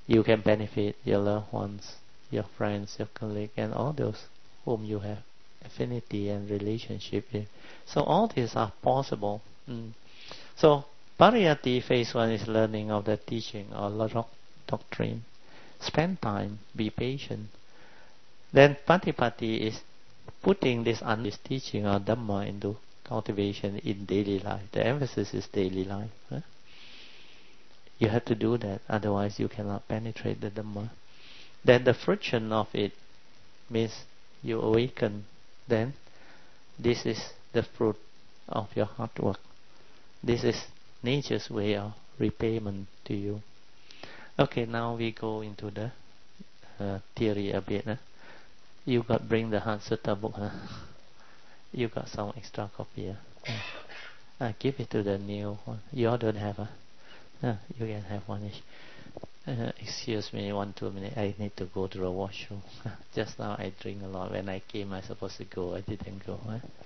you can benefit your loved ones, your friends, your colleagues, and all those whom you have affinity and relationship with. So all these are possible. So Pariyatti phase 1 is learning of the teaching or doctrine. Spend time, be patient. Then Patipatti is putting this teaching or Dhamma into cultivation in daily life. The emphasis is daily life. You have to do that, otherwise you cannot penetrate the Dhamma. Then the fruition of it means you awaken. Then this is the fruit of your hard work. This is nature's way of repayment to you. Okay, now we go into the theory a bit. You got bring the Heart Sutta book. You got some extra copy. Give it to the new one. You all don't have. You can have one each. Excuse me, 1-2 minutes. I need to go to the washroom. Just now I drink a lot. When I came, I supposed to go. I didn't go.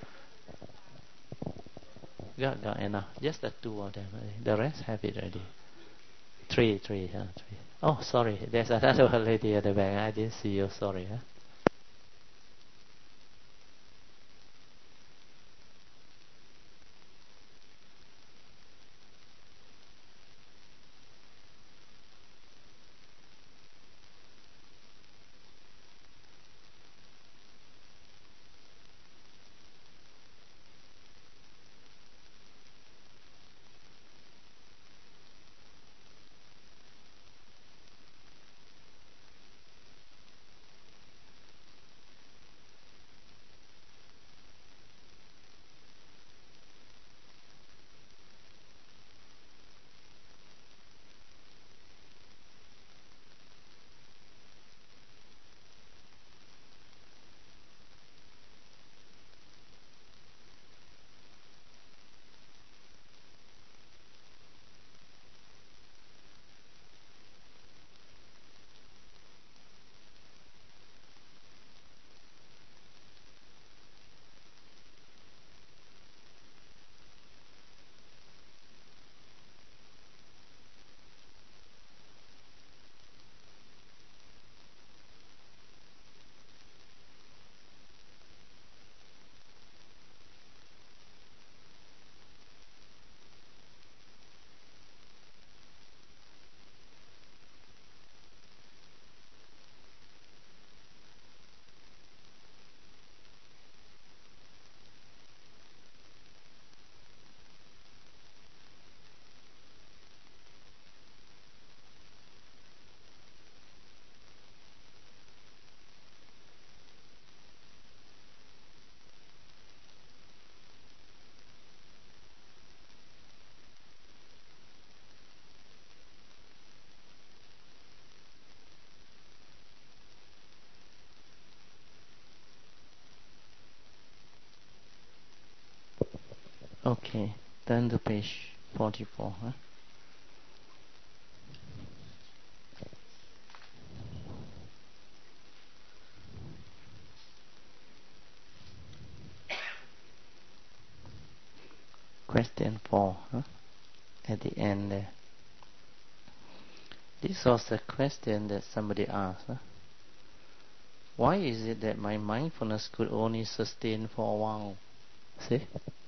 Got enough. Just the 2 of them. The rest have it already. 3. Oh, sorry. There's another lady at the back. I didn't see you. Sorry. Okay, turn to page 44. Question 4, at the end there. This was a question that somebody asked. Why is it that my mindfulness could only sustain for a while? See?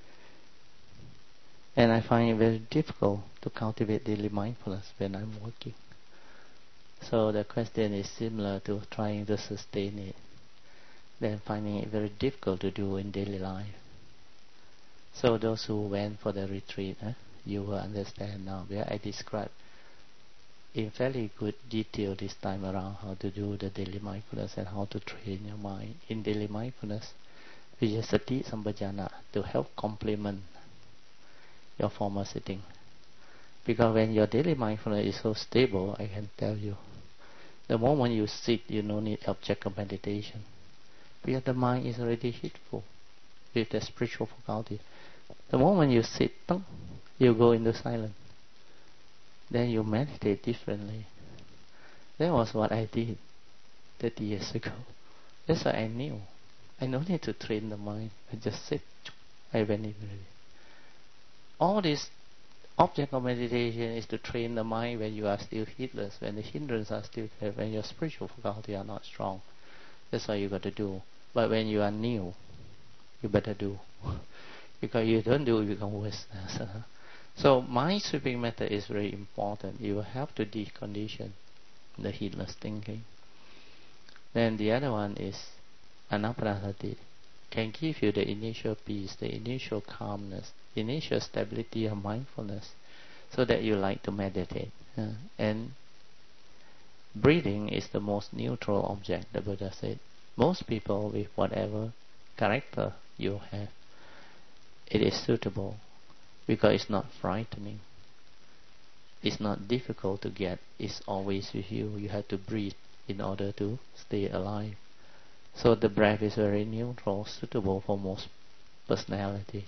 And I find it very difficult to cultivate daily mindfulness when I'm working. So the question is similar to trying to sustain it, then finding it very difficult to do in daily life. So those who went for the retreat, you will understand now, where I described in fairly good detail this time around how to do the daily mindfulness and how to train your mind in daily mindfulness, which is sati sampajana, to help complement your former sitting. Because when your daily mindfulness is so stable, I can tell you, the moment you sit, you don't need object of meditation. Because the mind is already hitful with the spiritual faculty. The moment you sit, you go into silence. Then you meditate differently. That was what I did 30 years ago. That's what I knew. I don't need to train the mind. I just sit. I went in already. All this object of meditation is to train the mind when you are still heedless, when the hindrances are still there, when your spiritual faculty are not strong. That's what you got to do. But when you are new, you better do. Because you don't do, you become worse. So mind sweeping method is very important. You have to decondition the heedless thinking. Then the other one is anapanasati. Can give you the initial peace, the initial calmness, initial stability of mindfulness, so that you like to meditate. And breathing is the most neutral object, the Buddha said. Most people, with whatever character you have, it is suitable because it's not frightening. It's not difficult to get. It's always with you. You have to breathe in order to stay alive. So the breath is very neutral, suitable for most personality.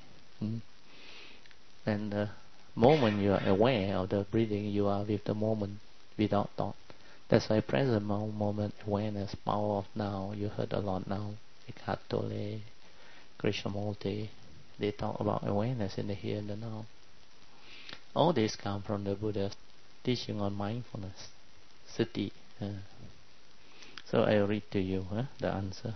And the moment you are aware of the breathing, you are with the moment without thought. That's why present moment awareness, power of now, you heard a lot now. Eckhart Tolle, Krishnamurti, they talk about awareness in the here and the now. All this come from the Buddha's teaching on mindfulness, sati. So I'll read to you the answer.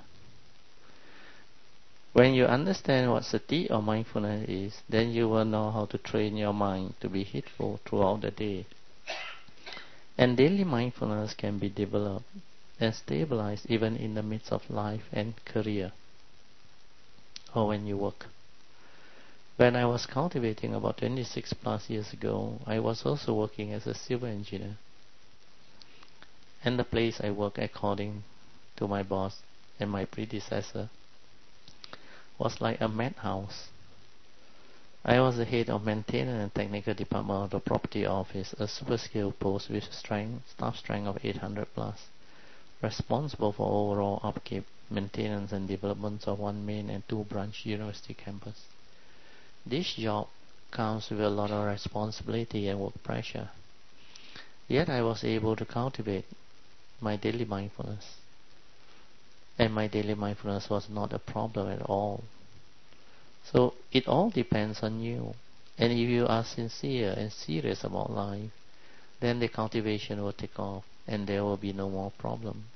When you understand what sati or mindfulness is, then you will know how to train your mind to be heedful throughout the day. And daily mindfulness can be developed and stabilized even in the midst of life and career, or when you work. When I was cultivating about 26 plus years ago, I was also working as a civil engineer. And the place I worked, according to my boss and my predecessor, was like a madhouse. I was the head of maintenance and technical department of the property office, a super skilled post with staff strength of 800 plus, responsible for overall upkeep, maintenance and development of one main and two branch university campus. This job comes with a lot of responsibility and work pressure. Yet I was able to cultivate my daily mindfulness. And my daily mindfulness was not a problem at all. So it all depends on you. And if you are sincere and serious about life, then the cultivation will take off and there will be no more problem.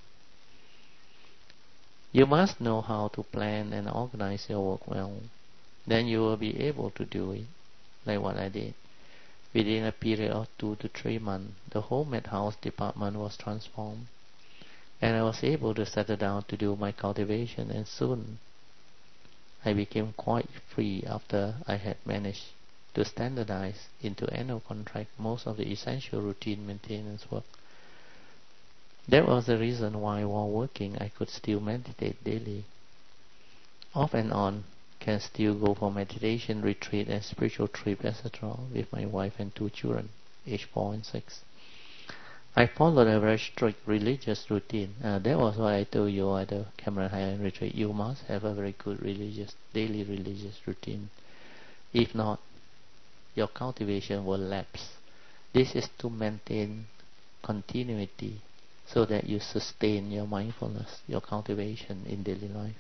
You must know how to plan and organize your work well. Then you will be able to do it, like what I did. Within a period of 2 to 3 months, the whole madhouse department was transformed. And I was able to settle down to do my cultivation, and soon I became quite free after I had managed to standardize into annual contract most of the essential routine maintenance work. That was the reason why while working I could still meditate daily. Off and on, can still go for meditation retreat and spiritual trip, etc. with my wife and 2 children, aged 4 and 6. I followed a very strict religious routine. That was what I told you at the Cameron Highland retreat. You must have a very good daily religious routine. If not, your cultivation will lapse. This is to maintain continuity so that you sustain your mindfulness, your cultivation in daily life.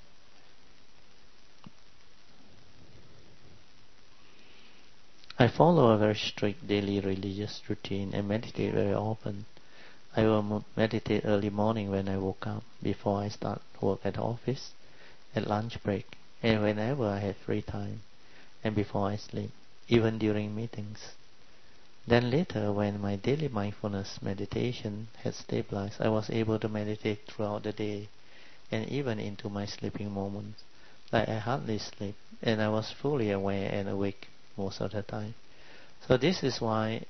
I follow a very strict daily religious routine and meditate very often. I will meditate early morning when I woke up, before I start work at the office, at lunch break, and whenever I have free time, and before I sleep, even during meetings. Then later, when my daily mindfulness meditation had stabilized, I was able to meditate throughout the day, and even into my sleeping moments. Like I hardly sleep, and I was fully aware and awake most of the time. So this is why,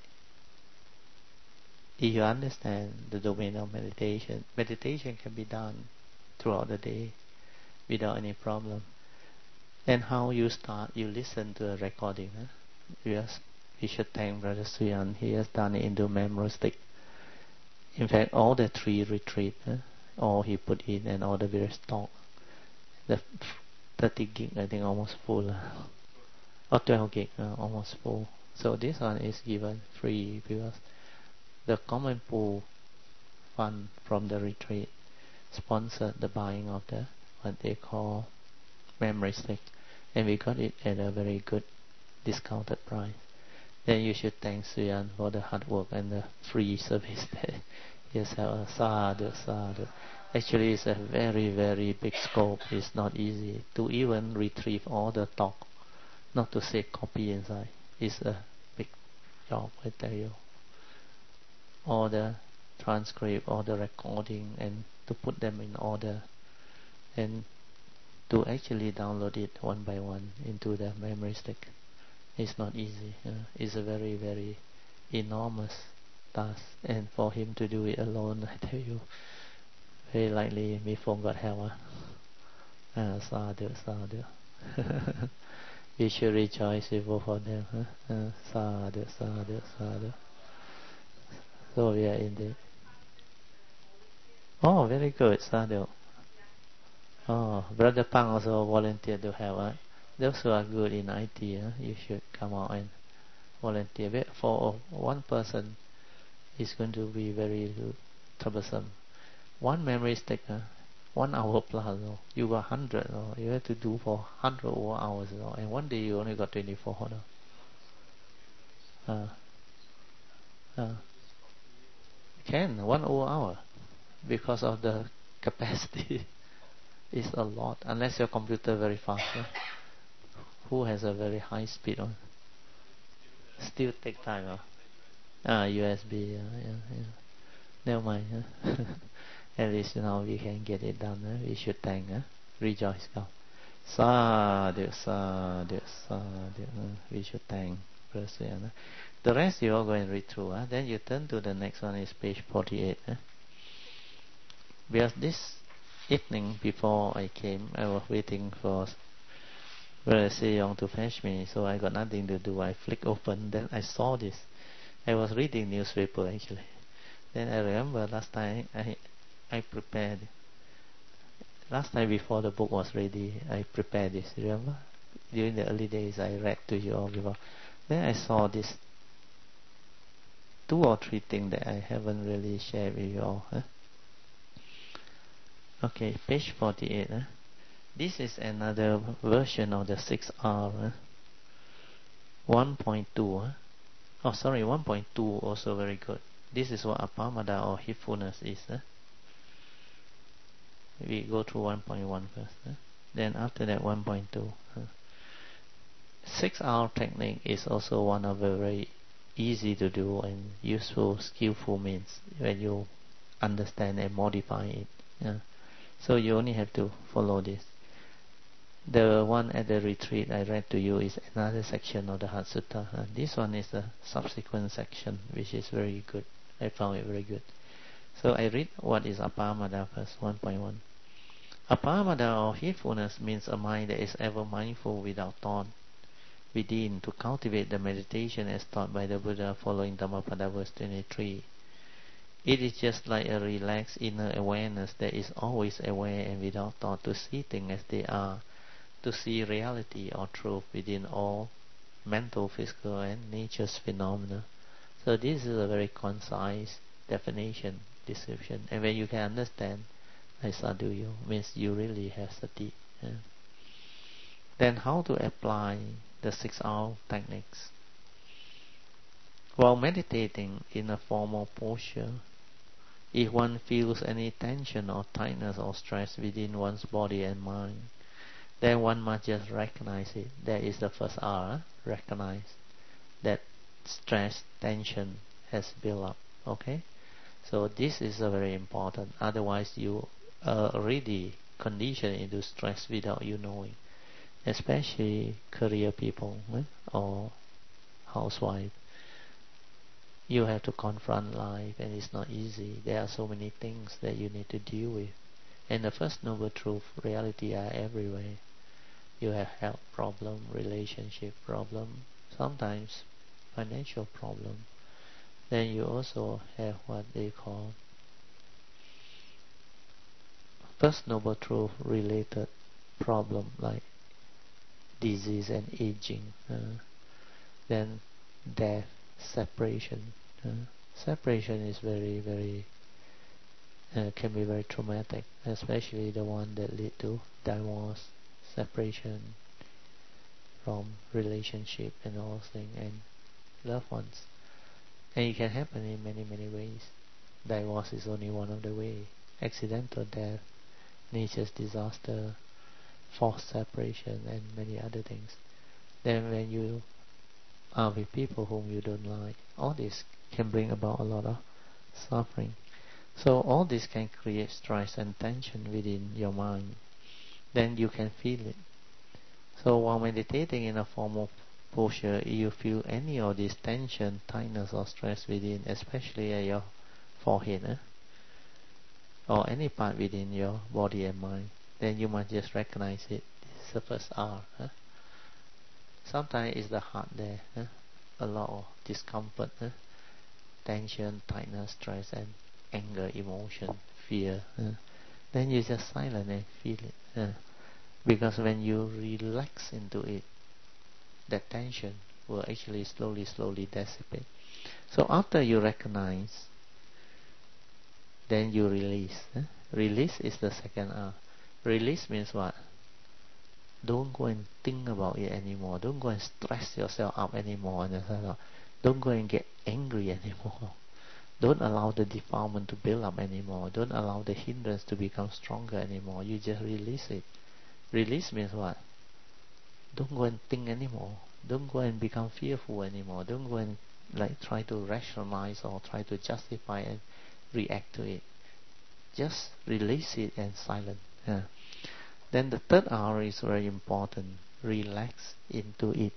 if you understand the domain of meditation, meditation can be done throughout the day without any problem. And how you start, you listen to a recording. Yes, we should thank Brother Suyan. He has done it into memory stick. In fact, all the 3 retreat, all he put in, and all the various talk. The 30 gig, I think, almost full. Or 12 gig, almost full. So this one is given free because the common pool fund from the retreat sponsored the buying of the what they call memory stick, and we got it at a very good discounted price. then you should thank Suyan for the hard work and the free service that yes, sadhu, sadhu. Actually, it's a very, very big scope. It's not easy to even retrieve all the talk, not to say copy inside. It's a big job, I tell you. All the transcript, all the recording, and to put them in order, and to actually download it one by one into the memory stick. It's not easy. It's a very, very enormous task, and for him to do it alone, I tell you, very likely me forgot how. Sadhu, sadhu. We should rejoice with both of them. Sadhu, sadhu, sadhu. So we are in the. Oh, very good, sadhu. Oh, Brother Pang also volunteered to help. Those who are good in IT, you should come out and volunteer. For one person, it's going to be very troublesome. One memory stick, 1 hour plus. You got 100. You have to do for 100 over hours. And one day you only got 24. Can 1 over hour because of the capacity. It's a lot unless your computer very fast. Who has a very high speed one? Still take time. USB. Yeah. Never mind. At least now we can get it done. We should thank. Rejoice God. Sadhu, sadhu, sadhu. We should thank person. The rest you are going to read through. Then you turn to the next one, is page 48. Because this evening before I came, I was waiting for Brother Sejong to fetch me, so I got nothing to do. I flicked open, then I saw this. I was reading newspaper actually. Then I remember last time I prepared. Last time before the book was ready, I prepared this. Remember? During the early days, I read to you all before. Then I saw this 2 or 3 things that I haven't really shared with you all. Okay, page 48. This is another version of the 6R. 1.2. Oh, sorry, 1.2 also very good. This is what Apamada or heedfulness is. We go through 1.1 first. Then after that 1.2. 6R technique is also one of the very easy to do and useful, skillful means when you understand and modify it. So you only have to follow this. The one at the retreat I read to you is another section of the Heart Sutta. This one is the subsequent section, which is very good. I found it very good. So I read what is Apamada first, 1.1. Apamada or heedfulness means a mind that is ever mindful without thought within, to cultivate the meditation as taught by the Buddha following Dhammapada verse 23. It is just like a relaxed inner awareness that is always aware and without thought, to see things as they are, to see reality or truth within all mental, physical and nature's phenomena. So this is a very concise definition, description. And when you can understand, I sadhu you, means you really have sati. Then how to apply the 6R techniques? While meditating in a formal posture, if one feels any tension or tightness or stress within one's body and mind, then one must just recognize it. That is the first R, recognize that stress, tension has built up. Okay? So this is a very important. Otherwise you are already conditioned into stress without you knowing. Especially career people or housewife. You have to confront life and it's not easy. There are so many things that you need to deal with. And the First Noble Truth, reality are everywhere. You have health problem, relationship problem, sometimes financial problem. Then you also have what they call First Noble Truth related problem like disease and aging. Then death, separation. Separation is very, very can be very traumatic, especially the one that lead to divorce, separation from relationship and all those things. And loved ones. And it can happen in many, many ways. Divorce is only one of the ways. Accidental death, nature's disaster, forced separation, and many other things. Then when you are with people whom you don't like, all this can bring about a lot of suffering. So all this can create stress and tension within your mind. Then you can feel it. So while meditating in a formal posture, you feel any of this tension, tightness or stress within, especially at your forehead, or any part within your body and mind, then you must just recognize it. This is the first R. Sometimes it's the heart there. A lot of discomfort, tension, tightness, stress, and anger, emotion, fear. Then you just silent and feel it. Because when you relax into it, that tension will actually slowly dissipate. So after you recognize, then you release. Release is the second R. Release means what? Don't go and think about it anymore. Don't go and stress yourself up anymore. Don't go and get angry anymore. Don't allow the defilement to build up anymore. Don't allow the hindrance to become stronger anymore. You just release it. Release means what? Don't go and think anymore. Don't go and become fearful anymore. Don't go and try to rationalize or try to justify and react to it. Just release it and silence. Then the third R is very important. Relax into it.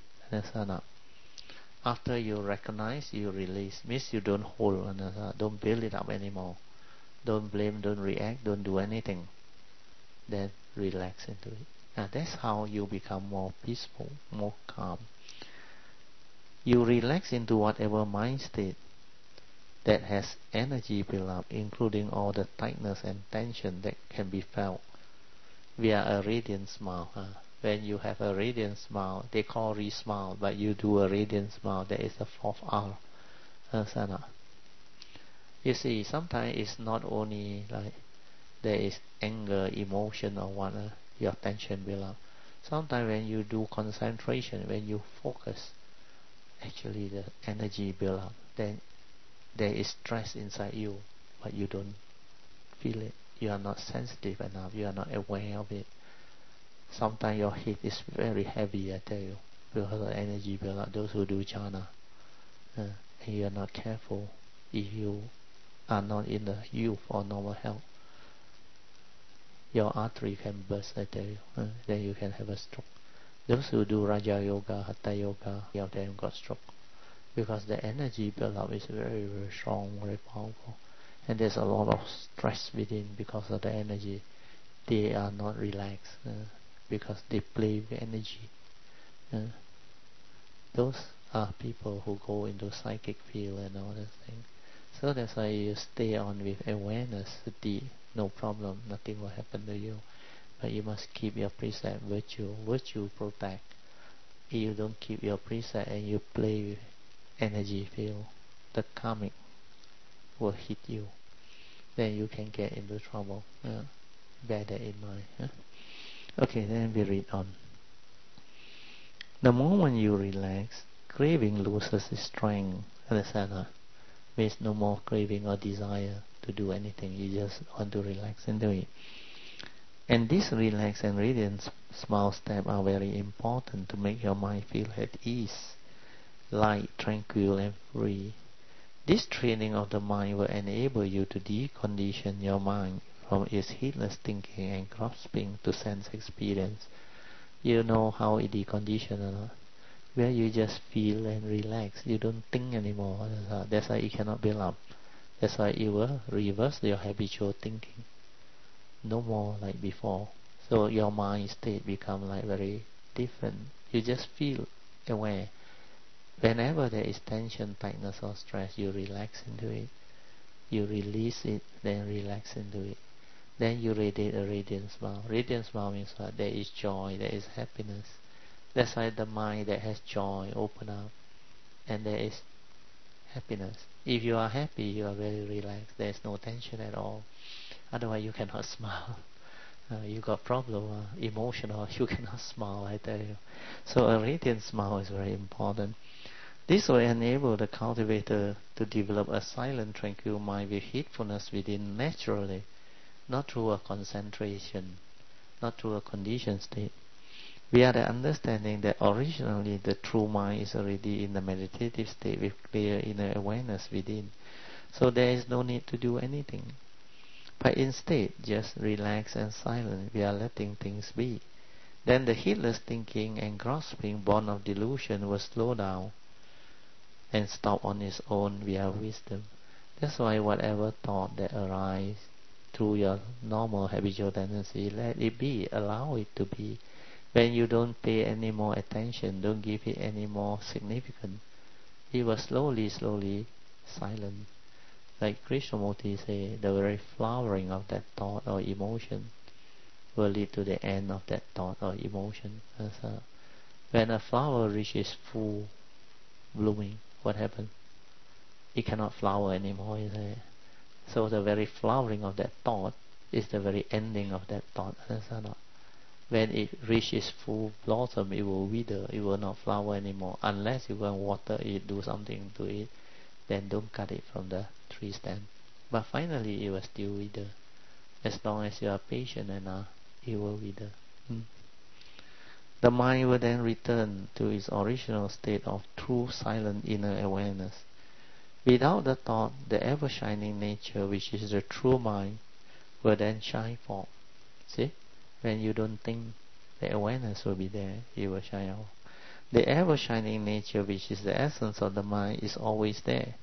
After you recognize, you release. Means you don't hold, don't build it up anymore. Don't blame, don't react, don't do anything. Then relax into it. That's how you become more peaceful, more calm. You relax into whatever mind state that has energy built up, including all the tightness and tension that can be felt via a radiant smile. When you have a radiant smile, they call re-smile, but you do a radiant smile, that is the fourth R. You see, sometimes it's not only there is anger, emotion or what, your tension build up. Sometimes when you do concentration, when you focus, actually the energy build up. Then there is stress inside you, but you don't feel it. You are not sensitive enough. You are not aware of it. Sometimes your head is very heavy, I tell you, because of energy build up. Those who do jhana, and you are not careful, if you are not in the youth or normal health, your artery can burst, I tell you. Then you can have a stroke. Those who do Raja Yoga, Hatha Yoga, all of them got stroke. Because the energy build up is very, very strong, very powerful. And there's a lot of stress within because of the energy. They are not relaxed because they play with energy. Those are people who go into psychic field and all those things. So that's why you stay on with awareness, sati, no problem, nothing will happen to you. But you must keep your precept, virtue protect. If you don't keep your precept and you play with energy field, the karmic will hit you. Then you can get into trouble. Bear that in mind. Okay, then we read on. The moment you relax, craving loses its strength. Understand? Means no more craving or desire to do anything. You just want to relax and do it. And this relax and radiant smile step are very important to make your mind feel at ease, light, tranquil, and free. This training of the mind will enable you to decondition your mind from its heedless thinking and grasping to sense experience. You know how it deconditioned or not? Where you just feel and relax. You don't think anymore. That's why it cannot build up. That's why it will reverse your habitual thinking. No more like before. So your mind state become very different. You just feel aware. Whenever there is tension, tightness or stress, you relax into it. You release it, then relax into it. Then you radiate a radiant smile. Radiant smile means what? There is joy, there is happiness. That's why the mind that has joy open up, and there is happiness. If you are happy, you are very relaxed. There is no tension at all. Otherwise, you cannot smile. You got problem, emotional, you cannot smile, I tell you. So a radiant smile is very important. This will enable the cultivator to develop a silent, tranquil mind with heedfulness within naturally, not through a concentration, not through a conditioned state. We are the understanding that originally the true mind is already in the meditative state with clear inner awareness within. So there is no need to do anything. But instead, just relax and silent, we are letting things be. Then the heedless thinking and grasping born of delusion will slow down and stop on its own via wisdom. That's why whatever thought that arises through your normal habitual tendency, let it be, allow it to be. When you don't pay any more attention, don't give it any more significance, it will slowly silent. Like Krishnamurti say, the very flowering of that thought or emotion will lead to the end of that thought or emotion. When a flower reaches full blooming, what happens? It cannot flower anymore, is it? So the very flowering of that thought is the very ending of that thought. When it reaches full blossom, it will wither, it will not flower anymore. Unless you go and water it, do something to it, then don't cut it from the tree stem. But finally it will still wither. As long as you are patient enough, it will wither. The mind will then return to its original state of true silent inner awareness. Without the thought, the ever-shining nature, which is the true mind, will then shine forth. See? When you don't think, the awareness will be there, it will shine out. The ever-shining nature, which is the essence of the mind, is always there.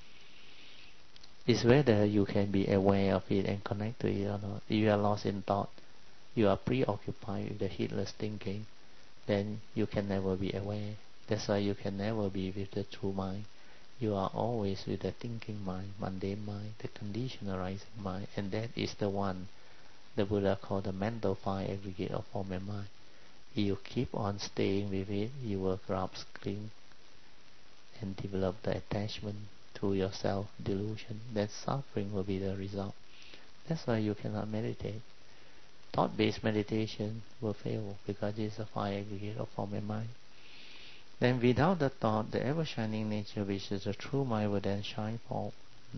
It's whether you can be aware of it and connect to it or not. If you are lost in thought, you are preoccupied with the heedless thinking, then you can never be aware. That's why you can never be with the true mind. You are always with the thinking mind, mundane mind, the conditioned arising mind, and that is the one the Buddha called the mental fire aggregate of form and mind. If you keep on staying with it, you will grasp, cling, and develop the attachment to yourself, delusion. Then suffering will be the result. That's why you cannot meditate. Thought-based meditation will fail because it is a fire aggregate of form and mind. Then without the thought, the ever-shining nature, which is the true mind, will then shine forth.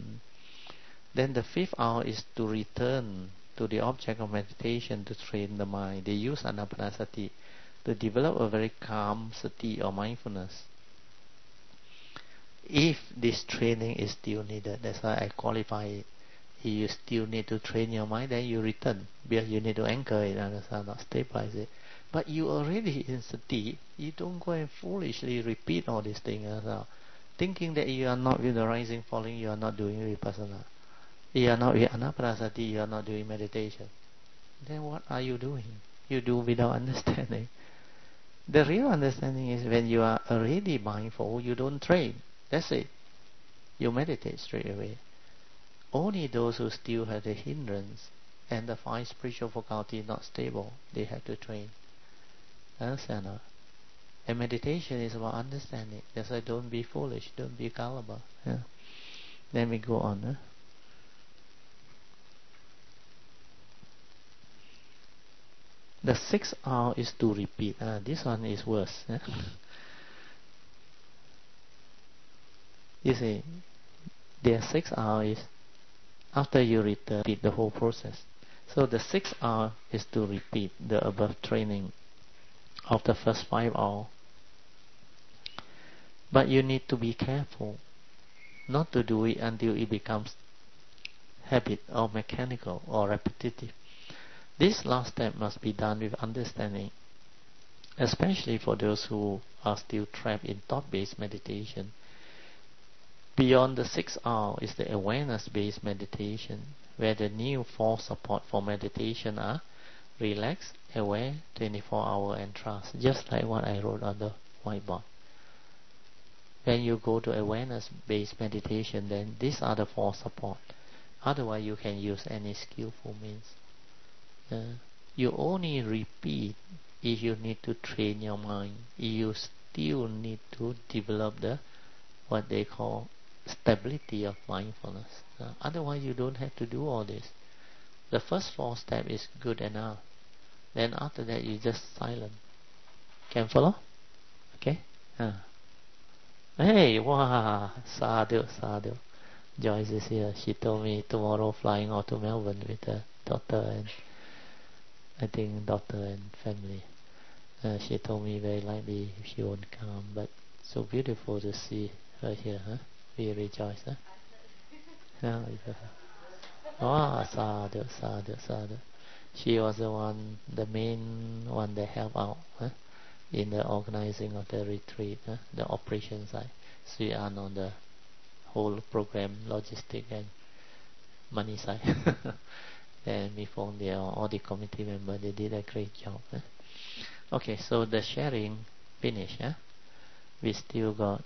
Then the fifth hour is to return to the object of meditation to train the mind. They use anapanasati to develop a very calm sati or mindfulness. If this training is still needed, that's why I qualify it. If you still need to train your mind, then you return. Because you need to anchor it, understand, not stabilize it. But you already in sati, you don't go and foolishly repeat all these things. Thinking that you are not with the rising, falling, you are not doing vipassana. You are not with anapanasati, you are not doing meditation. Then what are you doing? You do without understanding. The real understanding is when you are already mindful, you don't train. That's it. You meditate straight away. Only those who still have the hindrance and the five spiritual faculty not stable, they have to train. Understand? And meditation is about understanding. That's why don't be foolish, don't be gullible. Yeah. Then we go on. The sixth hour is to repeat. This one is worse. You see, the 6 hours is after you repeat the whole process. So the 6 hour is to repeat the above training of the first 5 hours. But you need to be careful not to do it until it becomes habit or mechanical or repetitive. This last step must be done with understanding, especially for those who are still trapped in thought-based meditation. Beyond the 6 hours is the awareness-based meditation, where the new 4 support for meditation are relax, aware, 24 hour, and trust, just like what I wrote on the whiteboard. When you go to awareness-based meditation, then these are the 4 support. Otherwise, you can use any skillful means. You only repeat if you need to train your mind. You still need to develop the what they call stability of mindfulness. Otherwise, you don't have to do all this. The first 4 steps is good enough. Then after that, you just silent. Can follow? Okay? Hey, wow, sadhu, sadhu. Joyce is here. She told me tomorrow flying out to Melbourne with her daughter and I think daughter and family. She told me very likely she won't come, but so beautiful to see her here, huh? We rejoice, huh? Oh, sadhu, sadhu, sadhu. She was the main one that helped out, huh? In the organizing of the retreat, huh? The operation side. Sri An on the whole program, logistic and money side. And before all the committee members, they did a great job. Huh? Okay, so the sharing finished. Huh? We still got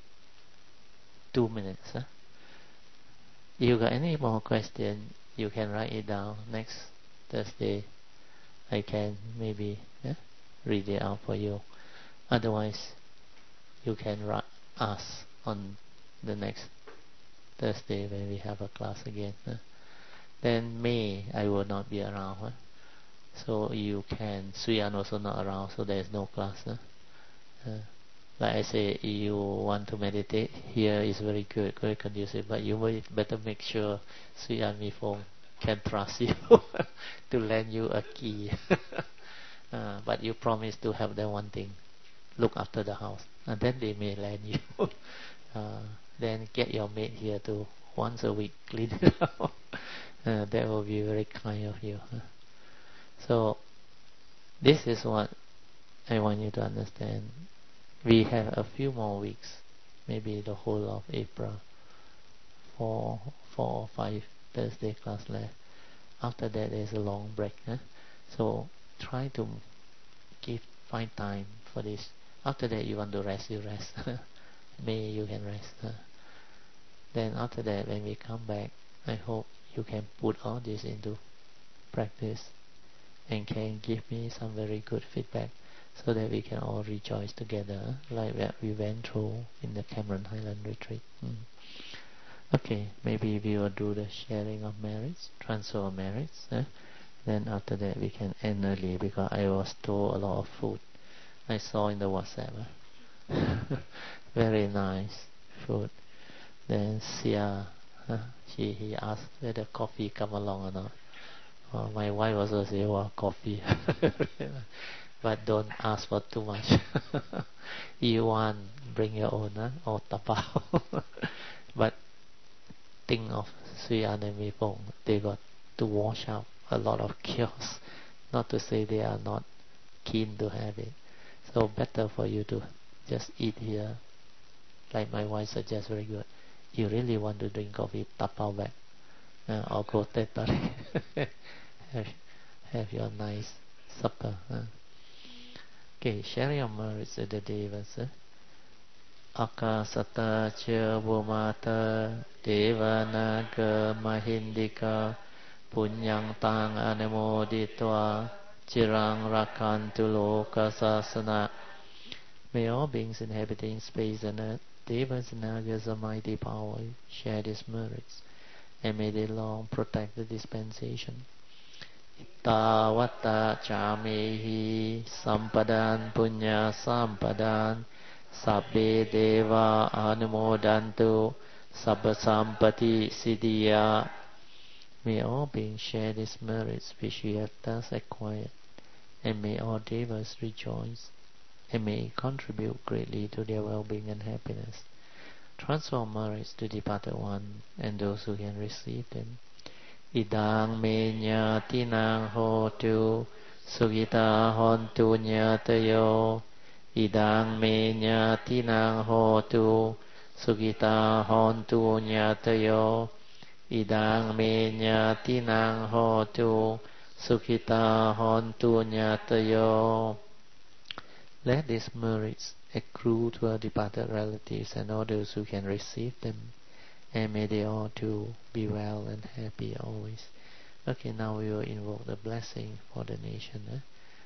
2 minutes. Huh? You got any more question? You can write it down. Next Thursday, I can maybe read it out for you. Otherwise, you can ask on the next Thursday when we have a class again. Huh? Then May, I will not be around. Huh? So you can, Suyan also not around, so there is no class. Huh? Like I say, you want to meditate, here is very good, very conducive, but you better make sure Suyan Mifong can trust you to lend you a key. But you promise to have that one thing, look after the house, and then they may lend you. Then get your maid here to once a week clean it out. That will be very kind of you. So this is what I want you to understand. We have a few more weeks, maybe the whole of April, 4 or 5 Thursday class left. After that, there's a long break. So try to find time for this. After that, you want to rest, you rest. May you can rest. Then after that, when we come back, I hope you can put all this into practice and can give me some very good feedback so that we can all rejoice together like what we went through in the Cameron Highland retreat. Okay, maybe we will do the sharing of merits, transfer of merits. Then after that we can end early because I was told a lot of food. I saw in the WhatsApp. Very nice food. Then Sia, he asked whether coffee come along or not. My wife also said, well, coffee. But don't ask for too much. You want, bring your own, or tapao. But think of Sri Anand, they got to wash out a lot of kiosks. Not to say they are not keen to have it. So better for you to just eat here. Like my wife suggests, very good. You really want to drink coffee, tapao back. Or go tetari. have your nice supper. Okay, share your merits of the devas. Akasata cha bhumata devanaga mahindika punyang tang anamoditva chirang rakantu loka sasana. May all beings inhabiting space and earth, devas and nagas of mighty power, share these merits, and may they long protect the dispensation. Tawata chamehi sampadan punya sampadan sabbe deva anumodantu sabba sampati siddhya. May all beings share these merits which we have thus acquired, and may all devas rejoice, and may contribute greatly to their well-being and happiness. Transfer merits to departed one and those who can receive them. Idang me nyatinang hotu sugita hontu nyatayo. Idang me nyatinang hotu sugita hontu nyatayo. Idang me nyatinang hotu sugita hontu nyatayo. Let these merits accrue to our departed relatives and all those who can receive them, and may they all too be well and happy always. Okay, now we will invoke the blessing for the nation.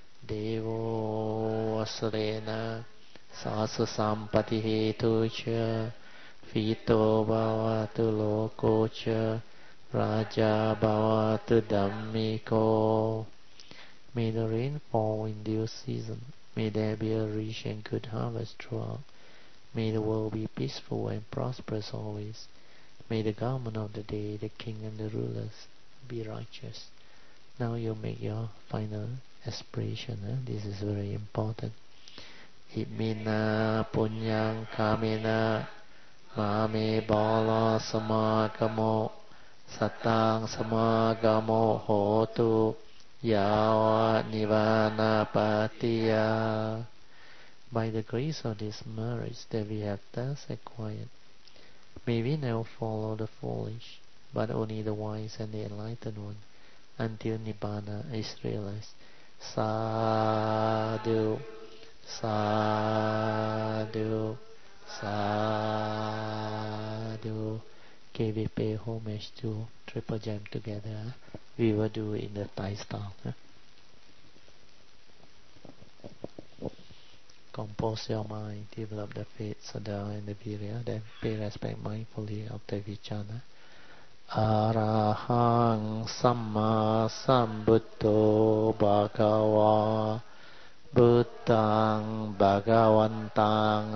Devo Vasalena Sasa Sampati Hetu Cha Fito Bhavatu Loko Cha Raja Bhavatu Dhammiko. May the rain fall in due season. May there be a rich and good harvest throughout. May the world be peaceful and prosperous always. May the government of the day, the king and the rulers, be righteous. Now you make your final aspiration. This is very important. Imina punyang kamina mame bala samagamo satang samagamo hotu yawa nivana patiya. By the grace of this marriage that we have thus acquired, may we never follow the foolish, but only the wise and the enlightened one, until Nibbana is realized. Sadhu, sadhu, sadhu. Okay, we pay homage to Triple Gem together. We will do it in the Thai style. Compose your mind, develop the faith, sadhana and the virya, then pay respect mindfully after each other. Arahang Samma Sambuddho Bhagava Buddhang Bhagavantang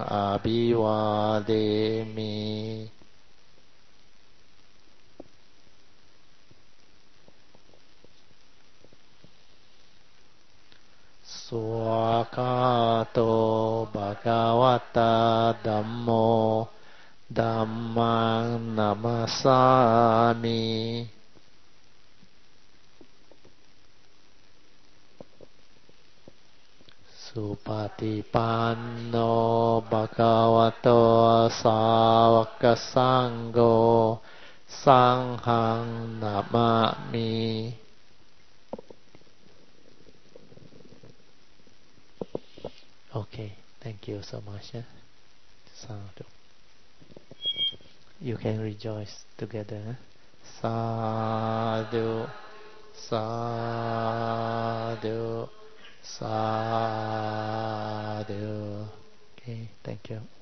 Abhivademi. Swakato Bhagavata Dhammo Dhammang Namasami. Supatipanno Bhagavato Sāvaka Sangho Sanghang Namami. Okay, thank you so much. Sadhu. You can rejoice together. Sadhu, sadhu, sadhu. Okay, thank you.